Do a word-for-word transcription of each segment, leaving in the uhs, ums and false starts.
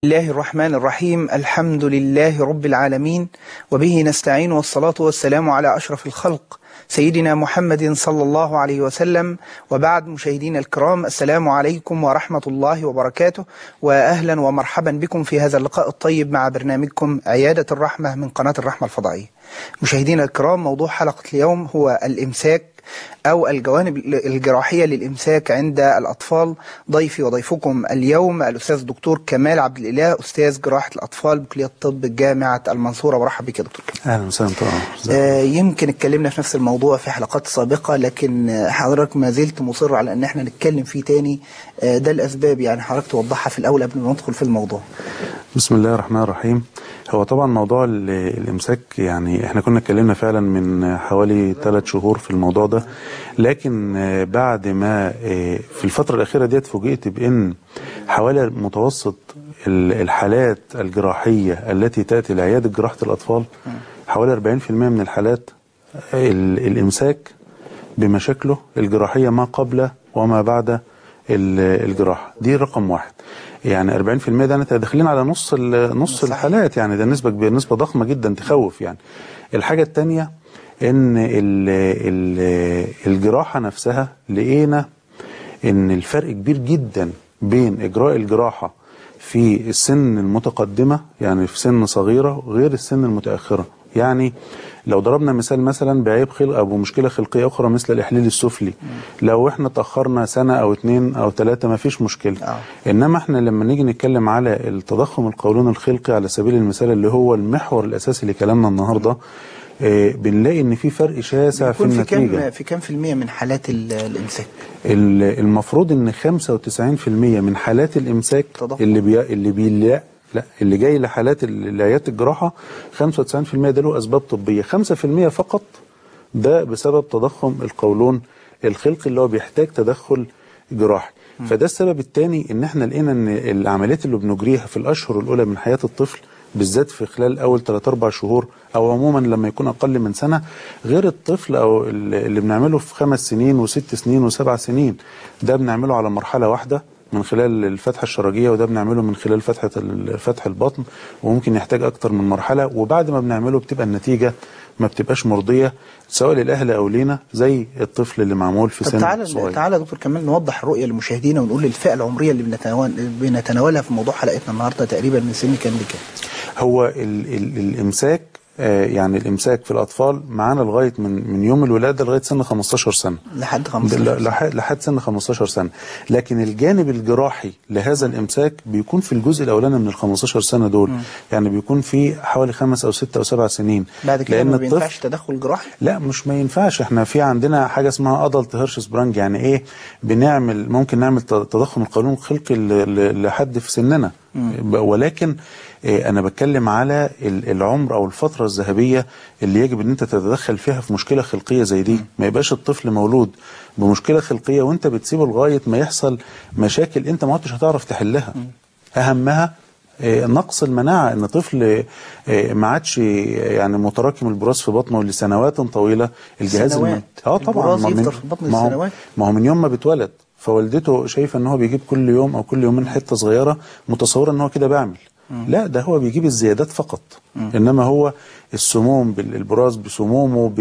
الله الرحمن الرحيم. الحمد لله رب العالمين، وبه نستعين، والصلاة والسلام على أشرف الخلق سيدنا محمد صلى الله عليه وسلم. وبعد، مشاهدينا الكرام، السلام عليكم ورحمة الله وبركاته، وأهلا ومرحبا بكم في هذا اللقاء الطيب مع برنامجكم عيادة الرحمة من قناة الرحمة الفضائية. مشاهدينا الكرام، موضوع حلقة اليوم هو الإمساك أو الجوانب الجراحية للإمساك عند الأطفال. ضيفي وضيفكم اليوم الأستاذ الدكتور كمال عبد الإله، أستاذ جراحة الأطفال بكلية الطب جامعة المنصورة. مرحبا بك يا دكتور كمال. أهلا وسهلا. آه يمكن اتكلمنا في نفس الموضوع في حلقات سابقة، لكن حضرتك ما زلت مصر على أن احنا نتكلم فيه تاني. آه ده الأسباب، يعني حضرتك توضحها في الأول قبل ما ندخل في الموضوع. بسم الله الرحمن الرحيم. هو طبعا موضوع الإمساك، يعني احنا كنا اتكلمنا فعلا من حوالي ثلاث شهور في الموضوع ده، لكن بعد ما في الفترة الأخيرة ديت فوجئت بأن حوالي متوسط الحالات الجراحية التي تأتي لعيادة جراحة الأطفال حوالي أربعين بالمئة من الحالات الإمساك بمشاكله الجراحية ما قبل وما بعد الجراحة. دي رقم واحد. يعني أربعين بالمئة ده انت داخلين على نص نص الحالات، يعني ده نسبة بنسبة ضخمة جدا تخوف. يعني الحاجة الثانية ان ال ال الجراحة نفسها لقينا ان الفرق كبير جدا بين اجراء الجراحة في السن المتقدمة، يعني في سن صغيرة، غير السن المتأخرة. يعني لو ضربنا مثال مثلا بعيب خلق او بمشكله خلقيه اخرى مثل الاحليل السفلي، لو احنا اتاخرنا سنه او اتنين او ثلاثه ما فيش مشكله. أوه. انما احنا لما نيجي نتكلم على التضخم القولون الخلقي على سبيل المثال اللي هو المحور الاساسي لكلامنا النهارده، آه بنلاقي ان في فرق شاسع في النتيجه. في كم في كم في المية من حالات الامساك؟ المفروض ان خمسة وتسعين بالمئة من حالات الامساك تضخم. اللي بي اللي بيلاقي لا اللي جاي لحالات عيادة الجراحة خمسة وتسعين بالمئة ده له أسباب طبية، خمسة بالمئة فقط ده بسبب تضخم القولون الخلقي اللي هو بيحتاج تدخل جراحي. م. فده السبب الثاني، ان احنا لقينا ان العمليات اللي بنجريها في الأشهر الأولى من حياة الطفل بالذات في خلال أول ثلاثة أربعة شهور أو عموما لما يكون أقل من سنة، غير الطفل أو اللي بنعمله في خمس سنين وست سنين وسبع سنين. ده بنعمله على مرحلة واحدة من خلال الفتحة الشرجية، وده بنعمله من خلال فتحة فتح البطن، وممكن يحتاج أكتر من مرحلة. وبعد ما بنعمله بتبقى النتيجة ما بتبقاش مرضية سواء للأهل أو لينا زي الطفل اللي معمول في سن تعالى صغير. تعالى دكتور كمال نوضح الرؤية للمشاهدين ونقول الفئة العمرية اللي بنتناول بنتناولها في موضوع حلقتنا النهارده تقريبا من سن كام لكام؟ هو ال ال الإمساك، آه يعني الإمساك في الأطفال معانا لغاية من من يوم الولادة لغاية سنة خمستاشر سنة. لحد خمستاشر سنة. لحد, لحد سن خمستاشر سنة. لكن الجانب الجراحي لهذا الإمساك بيكون في الجزء الأولاني من ال خمستاشر سنة دول. م. يعني بيكون في حوالي خمس أو ستة أو سبع سنين. بعد كده ما بينفعش تدخل جراحي؟ لا، مش ما ينفعش. احنا في عندنا حاجة اسمها أدلت هيرشسبرانج. يعني إيه؟ بنعمل ممكن نعمل تضخم القولون الخلقي لحد في سننا. م. ولكن أنا بتكلم على العمر أو الفترة الذهبية اللي يجب أن أنت تتدخل فيها في مشكلة خلقية زي دي. ما يبقاش الطفل مولود بمشكلة خلقية وأنت بتسيبه لغاية ما يحصل مشاكل أنت ما عدتش هتعرف تحلها. أهمها نقص المناعة، ان طفل ما عادش يعني متراكم البراز في بطنه لسنوات طويلة. الجهاز سنوات. اه طبعا البراز يفضل في بطن السنوات. ما هو من يوم ما بيتولد فوالدته شايفه ان هو بيجيب كل يوم او كل يومين حته صغيره، متصوره ان هو كده بيعمل. لا، ده هو بيجيب الزيادات فقط. م. انما هو السموم بالبراز بسمومه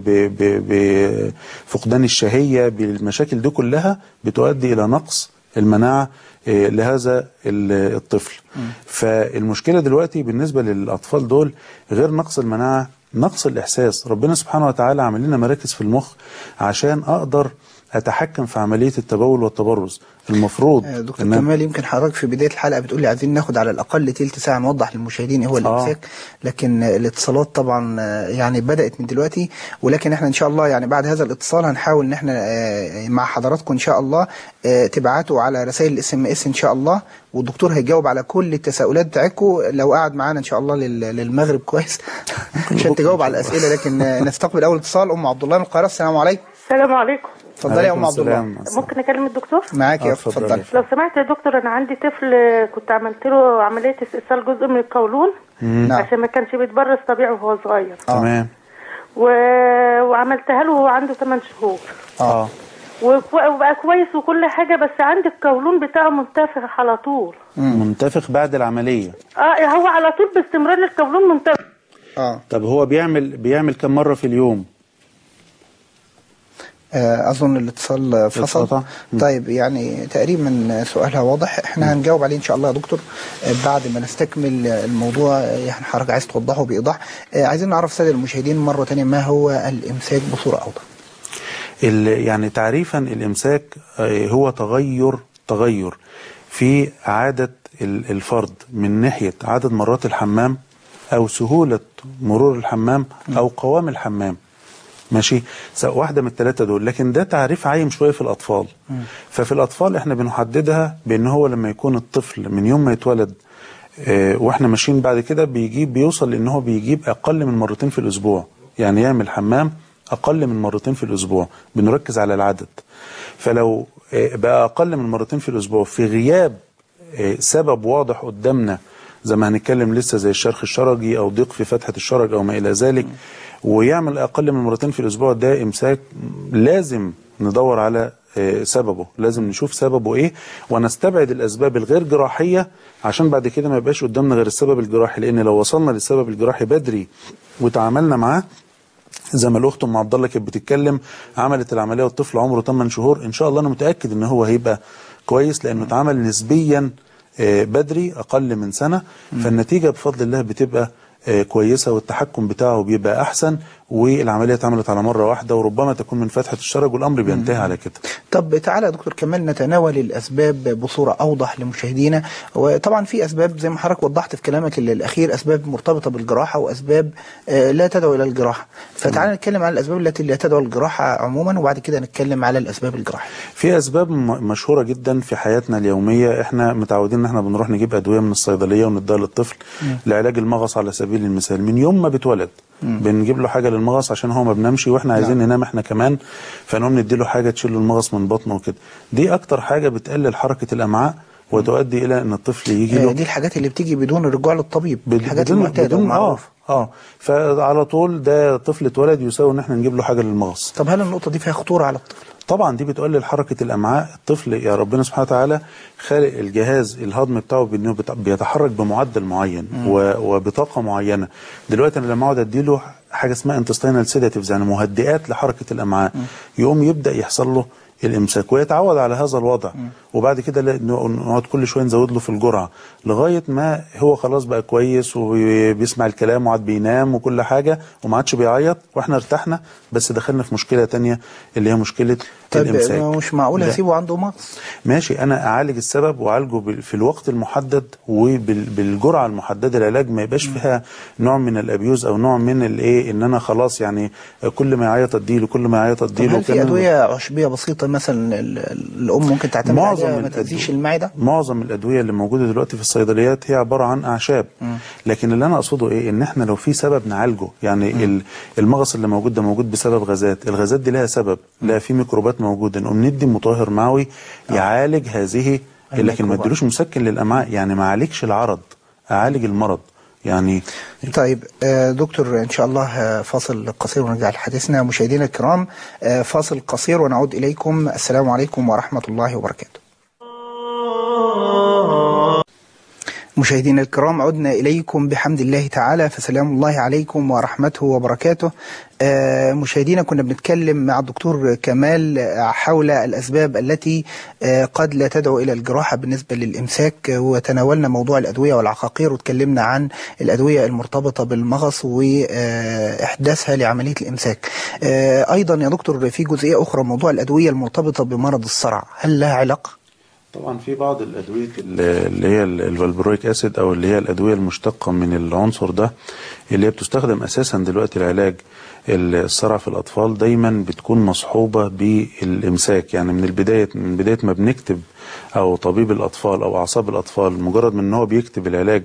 بفقدان الشهيه بالمشاكل دي كلها بتؤدي الى نقص المناعه لهذا الطفل. م. فالمشكله دلوقتي بالنسبه للاطفال دول غير نقص المناعه، نقص الاحساس. ربنا سبحانه وتعالى عامل لنا مراكز في المخ عشان اقدر اتحكم في عمليه التبول والتبرز. المفروض دكتور كمال، يمكن حضرتك في بدايه الحلقه بتقول لي عايزين ناخد على الاقل تلت ساعه نوضح للمشاهدين ايه هو الامساك. آه. لكن الاتصالات طبعا يعني بدات من دلوقتي، ولكن احنا ان شاء الله يعني بعد هذا الاتصال هنحاول ان احنا مع حضراتكم ان شاء الله تبعتوا على رسائل الاس ام اس ان شاء الله، والدكتور هيجاوب على كل التساؤلات بتاعتكم لو قعد معانا ان شاء الله للمغرب كويس عشان تجاوب على الاسئله. لكن نستقبل اول اتصال. ام عبد الله من القاهره، السلام عليكم. السلام عليكم. اتفضلي يا ام عبد الله. ممكن اكلم الدكتور؟ معاك يا اخت، اتفضلي. لو سمحت يا دكتور، انا عندي طفل كنت عملت له عمليه استئصال جزء من القولون. مم. عشان ما كانش بيتبرز طبيعي وهو صغير. تمام. و... وعملتها له وهو عنده ثمانية شهور. اه وبقى كويس وكل حاجه، بس عندي القولون بتاعه منتفخ على طول. منتفخ بعد العمليه؟ اه هو على طول باستمرار القولون منتفخ. اه طب هو بيعمل بيعمل كم مره في اليوم؟ أظن الاتصال فصل. طيب يعني تقريبا سؤالها واضح، احنا هنجاوب عليه إن شاء الله يا دكتور بعد ما نستكمل الموضوع. يعني حضرتك عايز توضحه بإيضاح. عايزين نعرف سادة المشاهدين مرة تانية ما هو الإمساك بصورة أوضح. يعني تعريفا الإمساك هو تغير تغير في عادة الفرد من ناحية عدد مرات الحمام أو سهولة مرور الحمام أو قوام الحمام. ماشي، واحدة من الثلاثة دول. لكن ده تعريف عايم شوية في الأطفال. م. ففي الأطفال احنا بنحددها بأن هو لما يكون الطفل من يوم ما يتولد اه واحنا ماشيين بعد كده بيجيب بيوصل لأن هو بيجيب أقل من مرتين في الأسبوع، يعني يعمل حمام أقل من مرتين في الأسبوع. بنركز على العدد. فلو اه بقى أقل من مرتين في الأسبوع في غياب اه سبب واضح قدامنا، زي ما هنتكلم لسه زي الشرخ الشرجي أو ضيق في فتحة الشرج أو ما إلى ذلك، م. ويعمل أقل من مرتين في الأسبوع، ده إمساك لازم ندور على سببه، لازم نشوف سببه إيه ونستبعد الأسباب الغير جراحية عشان بعد كده ما يبقاش قدامنا غير السبب الجراحي. لأن لو وصلنا للسبب الجراحي بدري وتعاملنا معاه، زي ما الأخت أم عبد الله كانت بتتكلم، عملت العملية والطفل عمره ثمانية شهور، إن شاء الله أنا متأكد إن هو هيبقى كويس لأنه اتعمل نسبيا بدري أقل من سنة. فالنتيجة بفضل الله بتبقى كويسة والتحكم بتاعه بيبقى أحسن، والعملية اتعملت على مرة واحدة وربما تكون من فتحة الشرج والأمر بينتهي على كده. طب تعالى يا دكتور كمال نتناول الأسباب بصورة أوضح لمشاهدينا. وطبعا في أسباب زي ما حضرتك وضحت في كلامك الأخير، أسباب مرتبطة بالجراحة وأسباب لا تدعو إلى الجراحة. فتعالى نتكلم على الأسباب التي لا تدعو الجراحة عموما، وبعد كده نتكلم على الأسباب الجراحية. في أسباب مشهورة جدا في حياتنا اليومية، احنا متعودين ان احنا بنروح نجيب أدوية من الصيدلية ونديها للطفل لعلاج المغص على سبيل المثال. من يوم ما بيتولد بنجيب له حاجة للمغص عشان هو ما بنامش واحنا عايزين لا. ننام احنا كمان، فنقوم نديله حاجة تشيل المغص من بطنه وكده. دي اكتر حاجة بتقلل حركة الامعاء وتؤدي الى ان الطفل يجي له. دي الحاجات اللي بتيجي بدون الرجوع للطبيب، الحاجات بدون المعتاده والمعروفه. اه اه فعلى طول ده طفل اتولد يساوي ان احنا نجيب له حاجة للمغص. طب هل النقطة دي فيها خطورة على الطفل؟ طبعا دي بتقلل حركة الأمعاء. الطفل يا ربنا سبحانه وتعالى خالق الجهاز الهضمي بتاعه بأنه بيتحرك بمعدل معين وبطاقة معينة. دلوقتي أنا لما أقعد أديله حاجة اسمها intestinal sedatives يعني مهدئات لحركة الأمعاء، يقوم يبدأ يحصل له الامساك ويتعود على هذا الوضع. م. وبعد كده نقعد كل شويه نزود له في الجرعه لغايه ما هو خلاص بقى كويس وبيسمع الكلام وقعد بينام وكل حاجه وما عادش بيعيط واحنا ارتحنا، بس دخلنا في مشكله ثانيه اللي هي مشكله طيب الامساك. مش معقول هسيبه عنده مغص؟ ماشي، انا اعالج السبب واعالجه في الوقت المحدد وبالجرعه المحدده. العلاج ما يبقاش فيها نوع من الابيوز او نوع من الايه ان انا خلاص يعني كل ما يعيط اديله كل ما يعيط اديله. هل في ادويه عشبيه بسيطه مثلا الام ممكن تعتمد عليها ما تاذيش المعده؟ معظم الادويه اللي موجوده دلوقتي في الصيدليات هي عباره عن اعشاب. م. لكن اللي انا اقصده ايه، ان احنا لو في سبب نعالجه. يعني م. المغص اللي موجود ده موجود بسبب غازات، الغازات دي لها سبب، لا في ميكروبات موجوده، نقوم ندي مطهر معوي يعالج آه. هذه، لكن ما اديلوش مسكن للامعاء. يعني ما اعالجش العرض، اعالج المرض يعني. طيب دكتور ان شاء الله فاصل قصير ونرجع لحديثنا. مشاهدينا الكرام فاصل قصير ونعود اليكم. السلام عليكم ورحمه الله وبركاته. مشاهدينا الكرام عدنا إليكم بحمد الله تعالى، فسلام الله عليكم ورحمته وبركاته. آه مشاهدينا كنا بنتكلم مع الدكتور كمال حول الأسباب التي آه قد لا تدعو إلى الجراحة بالنسبة للإمساك، وتناولنا موضوع الأدوية والعقاقير وتكلمنا عن الأدوية المرتبطة بالمغص وإحداثها لعملية الإمساك. آه أيضا يا دكتور في جزئية أخرى، موضوع الأدوية المرتبطة بمرض الصرع، هل لها علاقة؟ طبعا في بعض الأدوية اللي هي الفالبرويك أسيد أو اللي هي الأدوية المشتقة من العنصر ده اللي هي بتستخدم أساسا دلوقتي لعلاج الصرع في الأطفال، دايما بتكون مصحوبة بالإمساك. يعني من البداية من بداية ما بنكتب أو طبيب الأطفال أو أعصاب الأطفال مجرد من أنه بيكتب العلاج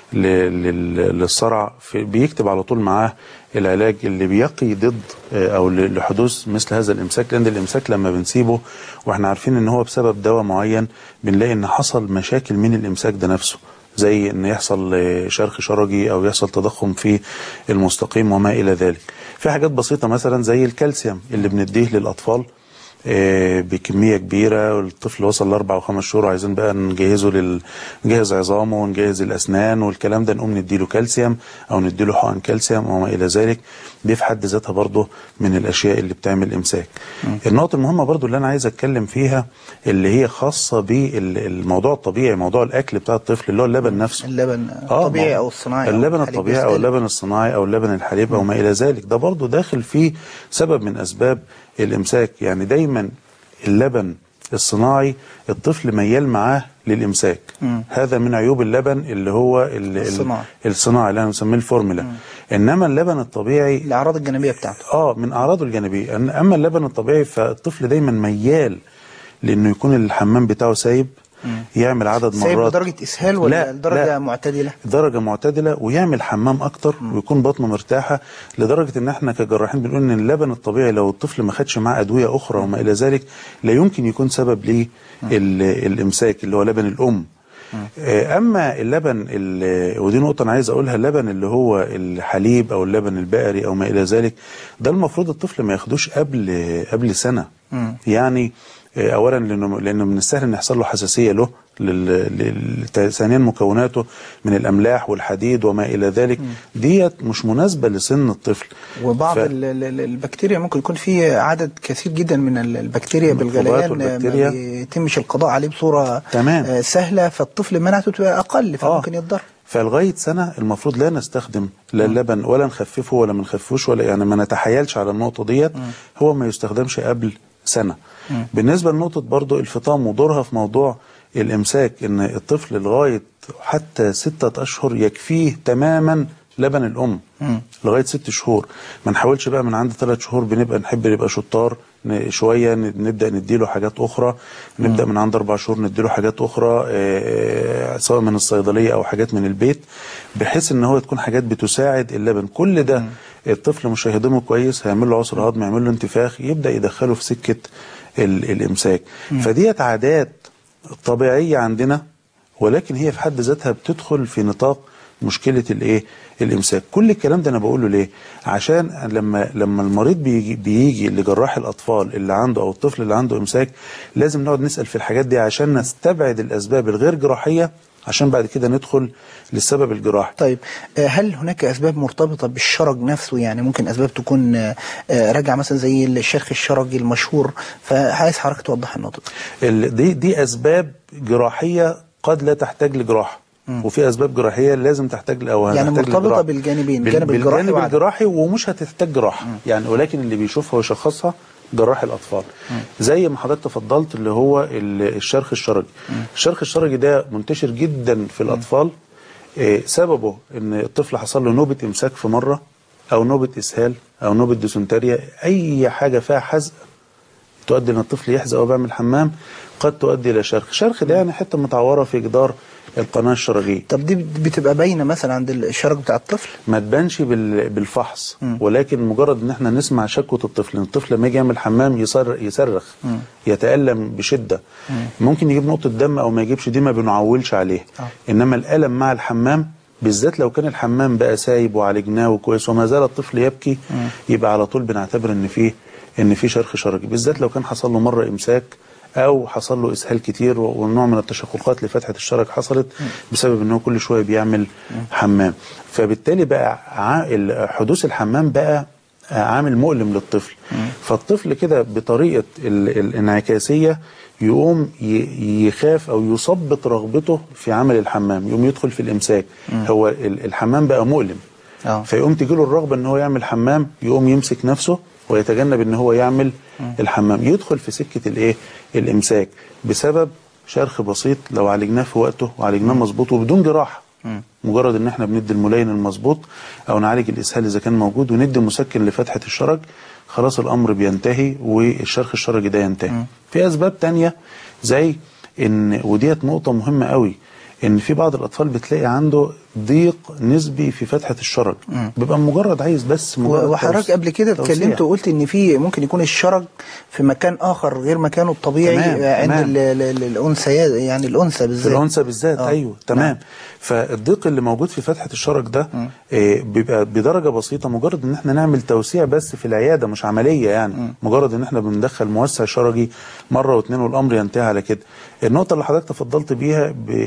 للصرع بيكتب على طول معاه العلاج اللي بيقي ضد او لحدوث مثل هذا الامساك. لان الامساك لما بنسيبه واحنا عارفين ان هو بسبب دواء معين بنلاقي ان حصل مشاكل من الامساك ده نفسه، زي ان يحصل شرخ شرجي او يحصل تضخم في المستقيم وما الى ذلك. في حاجات بسيطه مثلا زي الكالسيوم اللي بنديه للاطفال بكميه كبيره، والطفل وصل لاربع وخمس شهور وعايزين بقى نجهزه لل نجهز عظامه ونجهز الاسنان والكلام ده، نقوم نديله كالسيوم او نديله حقن كالسيوم وما الى ذلك. دي في حد ذاتها برضه من الاشياء اللي بتعمل امساك. م. النقطه المهمه برضه اللي انا عايز اتكلم فيها اللي هي خاصه بالموضوع الطبيعي، موضوع الاكل بتاع الطفل اللي هو اللبن نفسه. اللبن الطبيعي او الصناعي، اللبن الطبيعي او اللبن الصناعي او اللبن الحليب او ما الى ذلك، ده برضه داخل فيه سبب من اسباب الامساك. يعني دايما اللبن الصناعي الطفل ميال معاه للامساك. مم. هذا من عيوب اللبن اللي هو الصناعي الصناعي اللي انا بنسميه الفورمولا. مم. انما اللبن الطبيعي الاعراض الجانبيه بتاعته اه من اعراضه الجانبيه. اما اللبن الطبيعي فالطفل دايما ميال لانه يكون الحمام بتاعه سايب، مم. يعمل عدد مرات. سايب بدرجه اسهال ولا درجه لا معتدله؟ درجه معتدله، ويعمل حمام اكتر. مم. ويكون بطنه مرتاحه، لدرجه ان احنا كجراحين بنقول ان اللبن الطبيعي لو الطفل ما خدش معاه ادويه اخرى وما الى ذلك لا يمكن يكون سبب ليه الامساك اللي هو لبن الام. اما اللبن ودي نقطه انا عايز اقولها، اللبن اللي هو الحليب او اللبن البقري او ما الى ذلك، ده المفروض الطفل ما ياخدوش قبل قبل سنه. مم. يعني اولا لانه لانه من السهل ان يحصل له حساسيه له، ثانيا مكوناته من الاملاح والحديد وما الى ذلك ديت مش مناسبه لسن الطفل. وبعض ف... البكتيريا ممكن يكون في عدد كثير جدا من البكتيريا بالغليان ما بيتمش القضاء عليه بصوره تمام. سهله، فالطفل مناعته تبقى اقل فممكن آه. يتضرر. فلغايه سنه المفروض لا نستخدم لا اللبن ولا نخففه ولا ما نخففوش ولا يعني ما نتحايلش على النقطه ديت. هو ما يستخدمش قبل سنه. م. بالنسبه لنقطه برضو الفطام ودورها في موضوع الامساك، ان الطفل لغايه حتى ستة اشهر يكفيه تماما لبن الام. م. لغايه ست شهور. ما نحاولش بقى من عند ثلاث شهور بنبقى نحب نبقى شطار شويه نبدا نديله حاجات اخرى. م. نبدا من عند اربع شهور نديله حاجات اخرى سواء من الصيدليه او حاجات من البيت، بحيث ان هو تكون حاجات بتساعد اللبن. كل ده م. الطفل مش هيهضمه كويس، هيعمل له عسر هضم، يعمل له انتفاخ، يبدا يدخله في سكه الامساك. م. فديت عادات طبيعيه عندنا، ولكن هي في حد ذاتها بتدخل في نطاق مشكله الايه الامساك. كل الكلام ده انا بقوله ليه؟ عشان لما لما المريض بيجي بيجي لجراح الاطفال اللي عنده او الطفل اللي عنده امساك، لازم نقعد نسال في الحاجات دي عشان نستبعد الاسباب الغير جراحيه، عشان بعد كده ندخل للسبب الجراحي. طيب هل هناك اسباب مرتبطه بالشرج نفسه؟ يعني ممكن اسباب تكون راجعه مثلا زي الشرخ الشرجي المشهور، فعايز حضرتك توضح النقطه دي. دي اسباب جراحيه قد لا تحتاج لجراحه، وفي اسباب جراحيه لازم تحتاج او يعني مرتبطه بالجانبين، الجانب الجراحي بالجانب الجراحي ومش هتحتاج جراحه يعني، ولكن اللي بيشوفها ويشخصها جراح الاطفال. م. زي ما حضرتك تفضلت اللي هو الشرخ الشرجي. م. الشرخ الشرجي ده منتشر جدا في الاطفال. إيه سببه؟ ان الطفل حصل له نوبه امساك في مره، او نوبه اسهال، او نوبه ديسنتريا، اي حاجه فيها حزق تؤدي ان الطفل يحزق وهو بيعمل حمام قد تؤدي الى شرخ. شرخ ده يعني حته متعوره في جدار القناه الشرجيه. طب دي بتبقى باينه مثلا عند الشرج بتاع الطفل؟ ما تبانش بالفحص، م. ولكن مجرد ان احنا نسمع شكوى الطفل، ان الطفل لما يجي يعمل حمام يصر يصرخ، م. يتالم بشده، م. ممكن يجيب نقطه دم او ما يجيبش، دي ما بنعولش عليه. أه. انما الالم مع الحمام بالذات لو كان الحمام بقى سايب وعالجناه وكويس وما زال الطفل يبكي، م. يبقى على طول بنعتبر ان فيه ان في شرخ شرجي، بالذات لو كان حصل له مره امساك او حصل له اسهال كتير ونوع من التشققات لفتحه الشرج حصلت بسبب ان هو كل شويه بيعمل حمام. فبالتالي بقى حدوث الحمام بقى عامل مؤلم للطفل. فالطفل كده بطريقه الانعكاسيه يقوم يخاف او يثبط رغبته في عمل الحمام، يقوم يدخل في الامساك. هو الحمام بقى مؤلم، فيقوم تجيله الرغبه ان هو يعمل حمام، يقوم يمسك نفسه ويتجنب ان هو يعمل الحمام، يدخل في سكه الايه الامساك بسبب شرخ بسيط لو عالجناه في وقته وعالجناه مظبوط وبدون جراحه. مجرد ان احنا بندي الملاين المظبوط او نعالج الاسهال اذا كان موجود وندي مسكن لفتحه الشرج، خلاص الامر بينتهي والشرخ الشرجي ده ينتهي. في اسباب تانية زي ان وديت نقطه مهمه قوي، ان في بعض الاطفال بتلاقي عنده ضيق نسبي في فتحة الشرج، بيبقى مجرد عايز بس مجرد. وحضرتك قبل كده اتكلمت وقلت ان في ممكن يكون الشرج في مكان اخر غير مكانه الطبيعي. تمام. عند الانثى، يعني الانثى بالذات. في الانثى بالذات. آه. ايوه تمام. نعم. فالضيق اللي موجود في فتحة الشرج ده آه بيبقى بدرجة بسيطة، مجرد ان احنا نعمل توسيع بس في العيادة، مش عملية يعني. م. مجرد ان احنا بندخل موسع شرجي مرة واثنين والامر ينتهي على كده. النقطة اللي حضرتك تفضلت بيها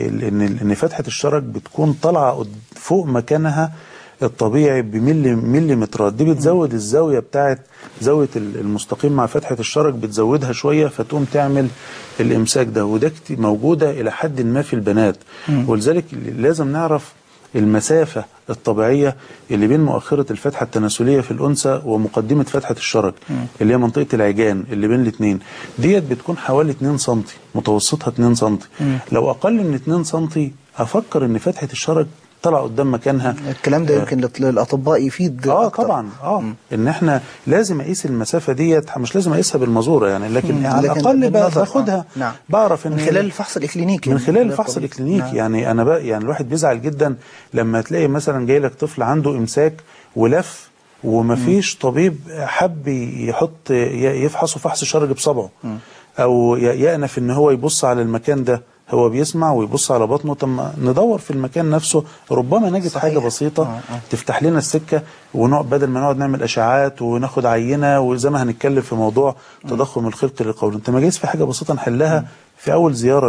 ان ان فتحة الشرج بتكون طالعة فوق مكانها الطبيعي بملي مليمترات، دي بتزود الزاوية بتاعت زاوية المستقيم مع فتحة الشرج، بتزودها شوية فتقوم تعمل الإمساك ده، وده موجودة إلى حد ما في البنات. م. ولذلك لازم نعرف المسافة الطبيعية اللي بين مؤخرة الفتحة التناسلية في الأنثى ومقدمة فتحة الشرج، م. اللي هي منطقة العجان اللي بين الاثنين ديت، بتكون حوالي اتنين سنتي، متوسطها اتنين سنتي. م. لو أقل من اتنين سنتي أفكر إن فتحة الشرج طلع قدام مكانها. الكلام ده يمكن آه للاطباء يفيد اه أكتر. طبعا اه م. ان احنا لازم اقيس المسافه ديت، مش لازم اقيسها بالمزوره يعني، لكن م. على الاقل باخدها. آه. نعم. بعرف ان من خلال الفحص الاكلينيكي، من خلال الفحص الاكلينيكي. نعم. يعني انا بقى يعني الواحد بيزعل جدا لما تلاقي مثلا جاي لك طفل عنده امساك ولف ومفيش م. طبيب حب يحط يفحصه فحص شرج بصبعه، م. او يأنف ان هو يبص على المكان ده، هو بيسمع ويبص على بطنه. طب ندور في المكان نفسه، ربما نجد صحيح. حاجة بسيطة آه آه. تفتح لنا السكة، ونقعد بدل ما نقعد نعمل اشعاعات وناخد عينة، وزي ما هنتكلم في موضوع تضخم الخلق للقولون، انت ما جايز في حاجة بسيطة نحلها م. في اول زيارة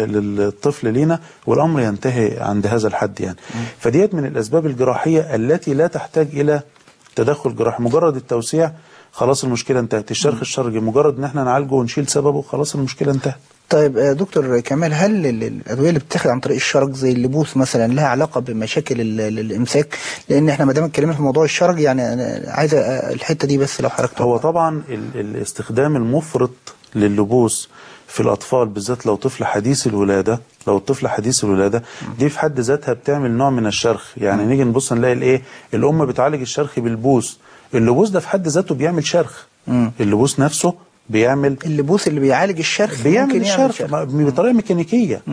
للطفل لينا، والامر ينتهي عند هذا الحد يعني. م. فديت من الاسباب الجراحية التي لا تحتاج الى تدخل جراحي، مجرد التوسيع خلاص المشكلة انتهت. الشرخ الشرجي مجرد ان احنا نعالجه ونشيل سببه خلاص المشكلة انتهت. طيب دكتور كمال، هل الادويه اللي بتتاخد عن طريق الشرج زي اللبوس مثلا لها علاقه بمشاكل الامساك؟ لان احنا ما دام اتكلمنا في موضوع الشرج يعني انا عايز الحته دي بس لو حضرتك. هو طبعا الاستخدام المفرط لللبوس في الاطفال بالذات لو طفل حديث الولاده، لو الطفل حديث الولاده دي في حد ذاتها بتعمل نوع من الشرخ يعني. م. نيجي نبص نلاقي الايه الام بتعالج الشرخ بالبوس، اللبوس ده في حد ذاته بيعمل شرخ. م. اللبوس نفسه بيعمل، اللبوس اللي بيعالج الشرخ بيعمل الشرخ بطريقه ميكانيكيه.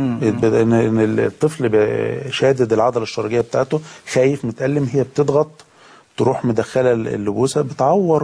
ان الطفل شادد العضله الشرجيه بتاعته، خايف متألم، هي بتضغط تروح مدخله اللبوسه بتعور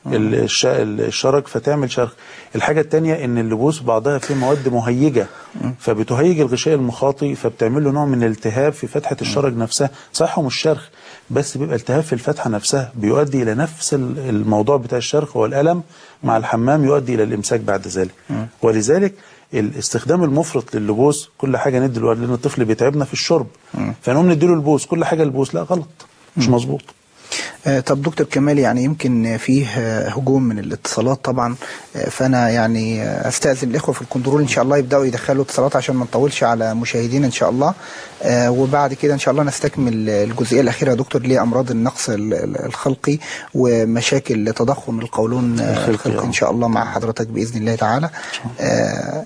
الشرج فتعمل شرخ. الحاجه الثانيه ان اللبوس بعضها فيه مواد مهيجه فبتهيج الغشاء المخاطي، فبتعمل له نوع من الالتهاب في فتحه الشرج نفسها. صحيح مش شرخ بس بيبقى التهاب في الفتحه نفسها، بيؤدي الى نفس الموضوع بتاع الشرخ والالم مع الحمام، يؤدي الى الامساك بعد ذلك. ولذلك الاستخدام المفرط للبوس كل حاجه ندي له، لان الطفل بيتعبنا في الشرب فنقوم نديله البوس كل حاجه البوس، لا غلط مش مظبوط. آه طب دكتور كمال، يعني يمكن فيه هجوم من الاتصالات طبعا، آه فانا يعني استاذن الاخوه في الكنترول ان شاء الله يبداوا يدخلوا اتصالات عشان ما نطولش على مشاهدينا ان شاء الله. آه وبعد كده ان شاء الله نستكمل الجزئيه الاخيره يا دكتور لامراض النقص الخلقي ومشاكل تضخم القولون الخلقي ان شاء الله مع حضرتك باذن الله تعالى. آه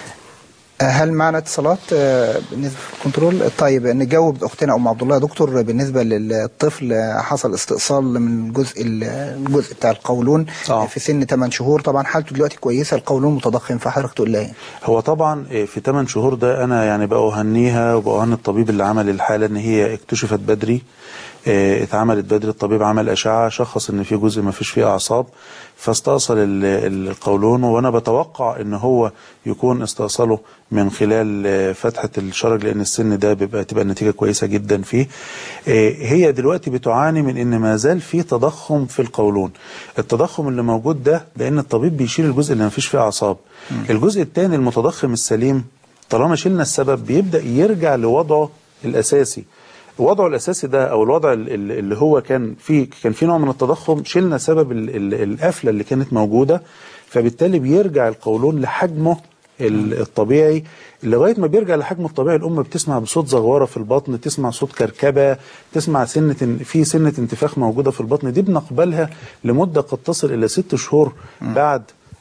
هل معنا اتصالات بالنسبه للكنترول؟ طيب نجاوب اختنا ام عبد الله يا دكتور. بالنسبه للطفل حصل استئصال من الجزء الجزء بتاع القولون آه. في سن ثمانية شهور، طبعا حالته دلوقتي كويسه، القولون متضخم، فحضرتك تقول لها ايه؟ هو طبعا في ثمانية شهور ده انا يعني بأهنيها وبأهني الطبيب اللي عمل الحاله ان هي اكتشفت بدري، اتعملت بدري، الطبيب عمل اشعه شخص ان في جزء ما فيش فيه اعصاب فاستأصل القولون، وانا بتوقع ان هو يكون استئصاله من خلال فتحه الشرج لان السن ده بيبقى تبقى النتيجه كويسه جدا فيه. هي دلوقتي بتعاني من ان ما زال في تضخم في القولون. التضخم اللي موجود ده لان الطبيب بيشيل الجزء اللي ما فيش فيه اعصاب. الجزء الثاني المتضخم السليم طالما شلنا السبب بيبدأ يرجع لوضعه الاساسي. وضعه الاساسي ده او الوضع اللي هو كان فيه كان فيه نوع من التضخم، شلنا سبب القفله اللي كانت موجوده، فبالتالي بيرجع القولون لحجمه الطبيعي. لغايه ما بيرجع لحجمه الطبيعي الام بتسمع بصوت زغوره في البطن، تسمع صوت كركبه، تسمع سنه في سنه انتفاخ موجوده في البطن. دي بنقبلها لمده قد تصل الى ست شهور بعد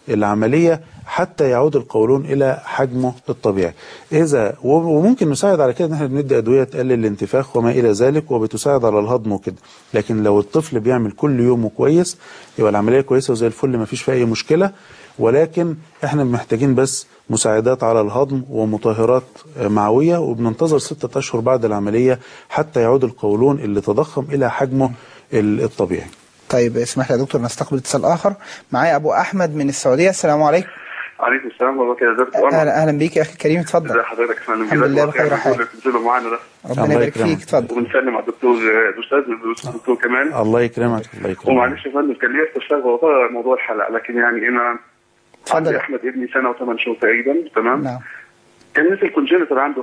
العملية حتى يعود القولون إلى حجمه الطبيعي. إذا وممكن نساعد على كده إن احنا بندي أدوية تقلل الانتفاخ وما إلى ذلك وبتساعد على الهضم وكده، لكن لو الطفل بيعمل كل يوم كويس يبقى العملية كويسة وزي الفل ما فيش فيها أي مشكلة، ولكن احنا محتاجين بس مساعدات على الهضم ومطهرات معوية، وبننتظر ستة أشهر بعد العملية حتى يعود القولون اللي تضخم إلى حجمه الطبيعي. طيب اسمح لي يا دكتور نستقبل اتصال آخر. معايا أبو أحمد من السعودية. السلام عليكم. عليكم السلام ورحمة الله وبركاته. أهلا أهلا بيك يا أخي الكريم، اتفضل. ازي حضرتك يا فندم؟ الحمد لله بخير حال. بتنزلوا معانا ده. ربنا يبارك فيك، اتفضل. وبنسلم على الدكتور الاستاذ الدكتور كمان. الله يكرمك. الله يكرمك. ومعلش يا فندم كان ليا استفسار والله موضوع الحلقة، لكن يعني أنا اتفضل. أحمد ابني سنة وثمان شهور تقريبا، تمام؟ نعم. كان نزل كونجنتال عنده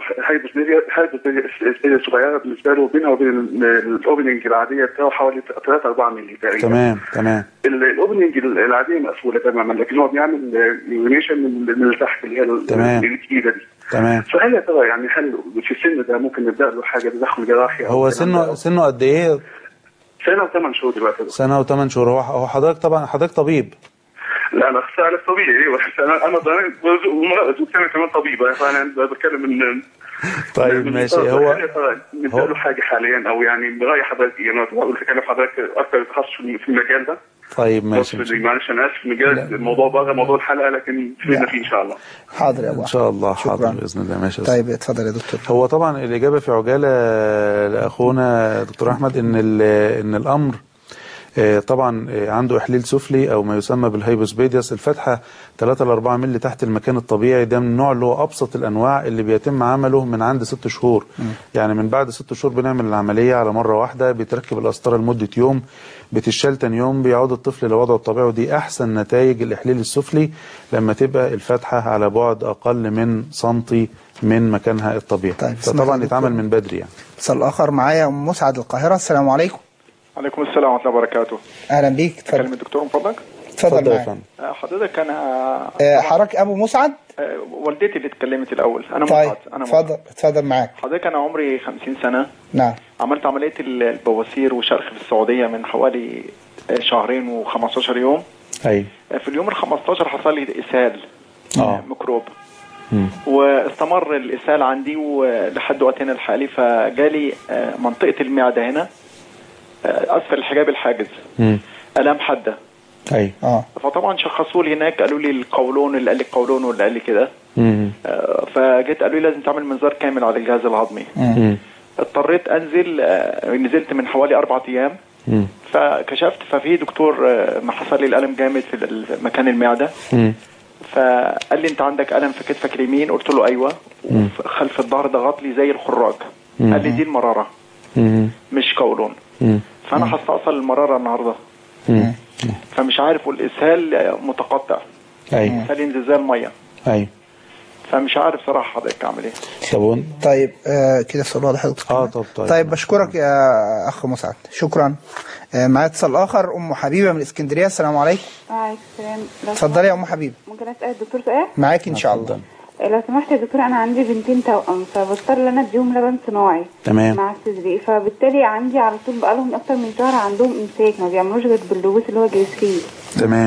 هايبوثيريا صغيرة بالنسبة له، بينها وبين الأوبننج العادية بتاعه حوالي ثلاثة أربعة مللي تقريبا. تمام تمام. الأوبننج العادية مقفولة تماما، لكن هو بيعمل يونيشن من تحت اللي هي الجديدة دي. تمام. فهل يا ترى يعني هل في السن ده ممكن نبدأ له حاجة تدخل جراحي؟ هو سنه سنه قد إيه؟ سنة وثمان شهور دلوقتي. سنة وثمان شهور. هو هو حضرتك طبعا حضرتك طبيب؟ لا انا اخصائي طبيعي، انا انا زوجتي كمان طبيبه، فانا بتكلم من طيب ماشي. هو نبدا له حاجه حاليا او يعني براي حضرتك، يعني بقول لك حضرتك اكثر تخصص في المجال ده. طيب ماشي. معلش انا اسف مجال الموضوع بره موضوع الحلقه، لكن فينا فيه ان شاء الله. حاضر يا ابو ان شاء الله. شكرا. حاضر باذن الله. ماشي. طيب اتفضل يا دكتور. هو طبعا الاجابه في عجاله لاخونا دكتور احمد ان ان الامر طبعا عنده احليل سفلي او ما يسمى بالهايبوسبيدياس، الفتحه ثلاثة ل أربعة مللي تحت المكان الطبيعي، ده من النوع اللي هو ابسط الانواع اللي بيتم عمله من عند ست شهور. م. يعني من بعد ست شهور بنعمل العمليه على مره واحده، بيتركب القسطره لمده يوم، بتشال تاني يوم، بيعود الطفل لوضعه الطبيعي، ودي احسن نتائج الاحليل السفلي لما تبقى الفتحه على بعد اقل من سنتي من مكانها الطبيعي. طيب فطبعا يتعمل من بدري يعني. اتصال اخر معايا ام مسعد القاهره. السلام عليكم. عليكم السلام ورحمه الله وبركاته. اهلا بيك. اتفضل. كلمة الدكتور من فضلك. اتفضل يا فندم. حضرتك انا حضرتك ابو مسعد؟ والدتي اللي اتكلمت الاول. انا طيب. مسعد. انا اتفضل اتفضل معاك. حضرتك انا عمري خمسين سنة. نعم. عملت عمليه البواسير وشرخ في السعوديه من حوالي شهرين وخمستاشر يوم. ايوه. في اليوم ال خمستاشر حصل لي اسهال اه ميكروب. مم. واستمر الاسهال عندي ولحد وقتنا الحالي، فجالي منطقه المعده هنا اسفل الحجاب الحاجز الام حاده. ايوه. اه فطبعا شخصوا لي هناك، قالوا لي القولون، اللي قال لي القولون واللي قال لي كده. آه فجيت قالوا لي لازم تعمل منظار كامل على الجهاز الهضمي. مم. اضطريت انزل. آه نزلت من حوالي اربع ايام. مم. فكشفت ففي دكتور آه ما حصل لي الالم جامد في مكان المعده. مم. فقال لي انت عندك الم في كتفك اليمين، قلت له ايوه. وخلف الظهر ضغط لي زي الخراج. مم. قال لي دي المراره. مم. مش قولون. مم. فانا هستأصل المراره النهارده. مم. فمش عارف، والاسهال متقطع. ايوه. اسهال ينزل زي الميه. ايوه. فمش عارف صراحه حضرتك اعمل ايه. طب طيب آه كده السؤال واضح يا دكتور. اه طب طيب. طيب بشكرك يا اخ مسعد، شكرا. آه معايا اتصال اخر ام حبيبه من اسكندريه. السلام عليكم. وعليكم السلام. اتفضلي يا ام حبيبه. ممكن اسال الدكتور سؤال؟ معاك ان شاء الله. لو سمحت يا دكتور، انا عندي بنتين توأم، فبضطر ان انا اديهم لبن صناعي تمام مع الصدري، فبالتالي عندي على طول بقالهم اكتر من شهر عندهم امساك، ما بيعملوش غير باللوز اللي هو جليسرين. تمام.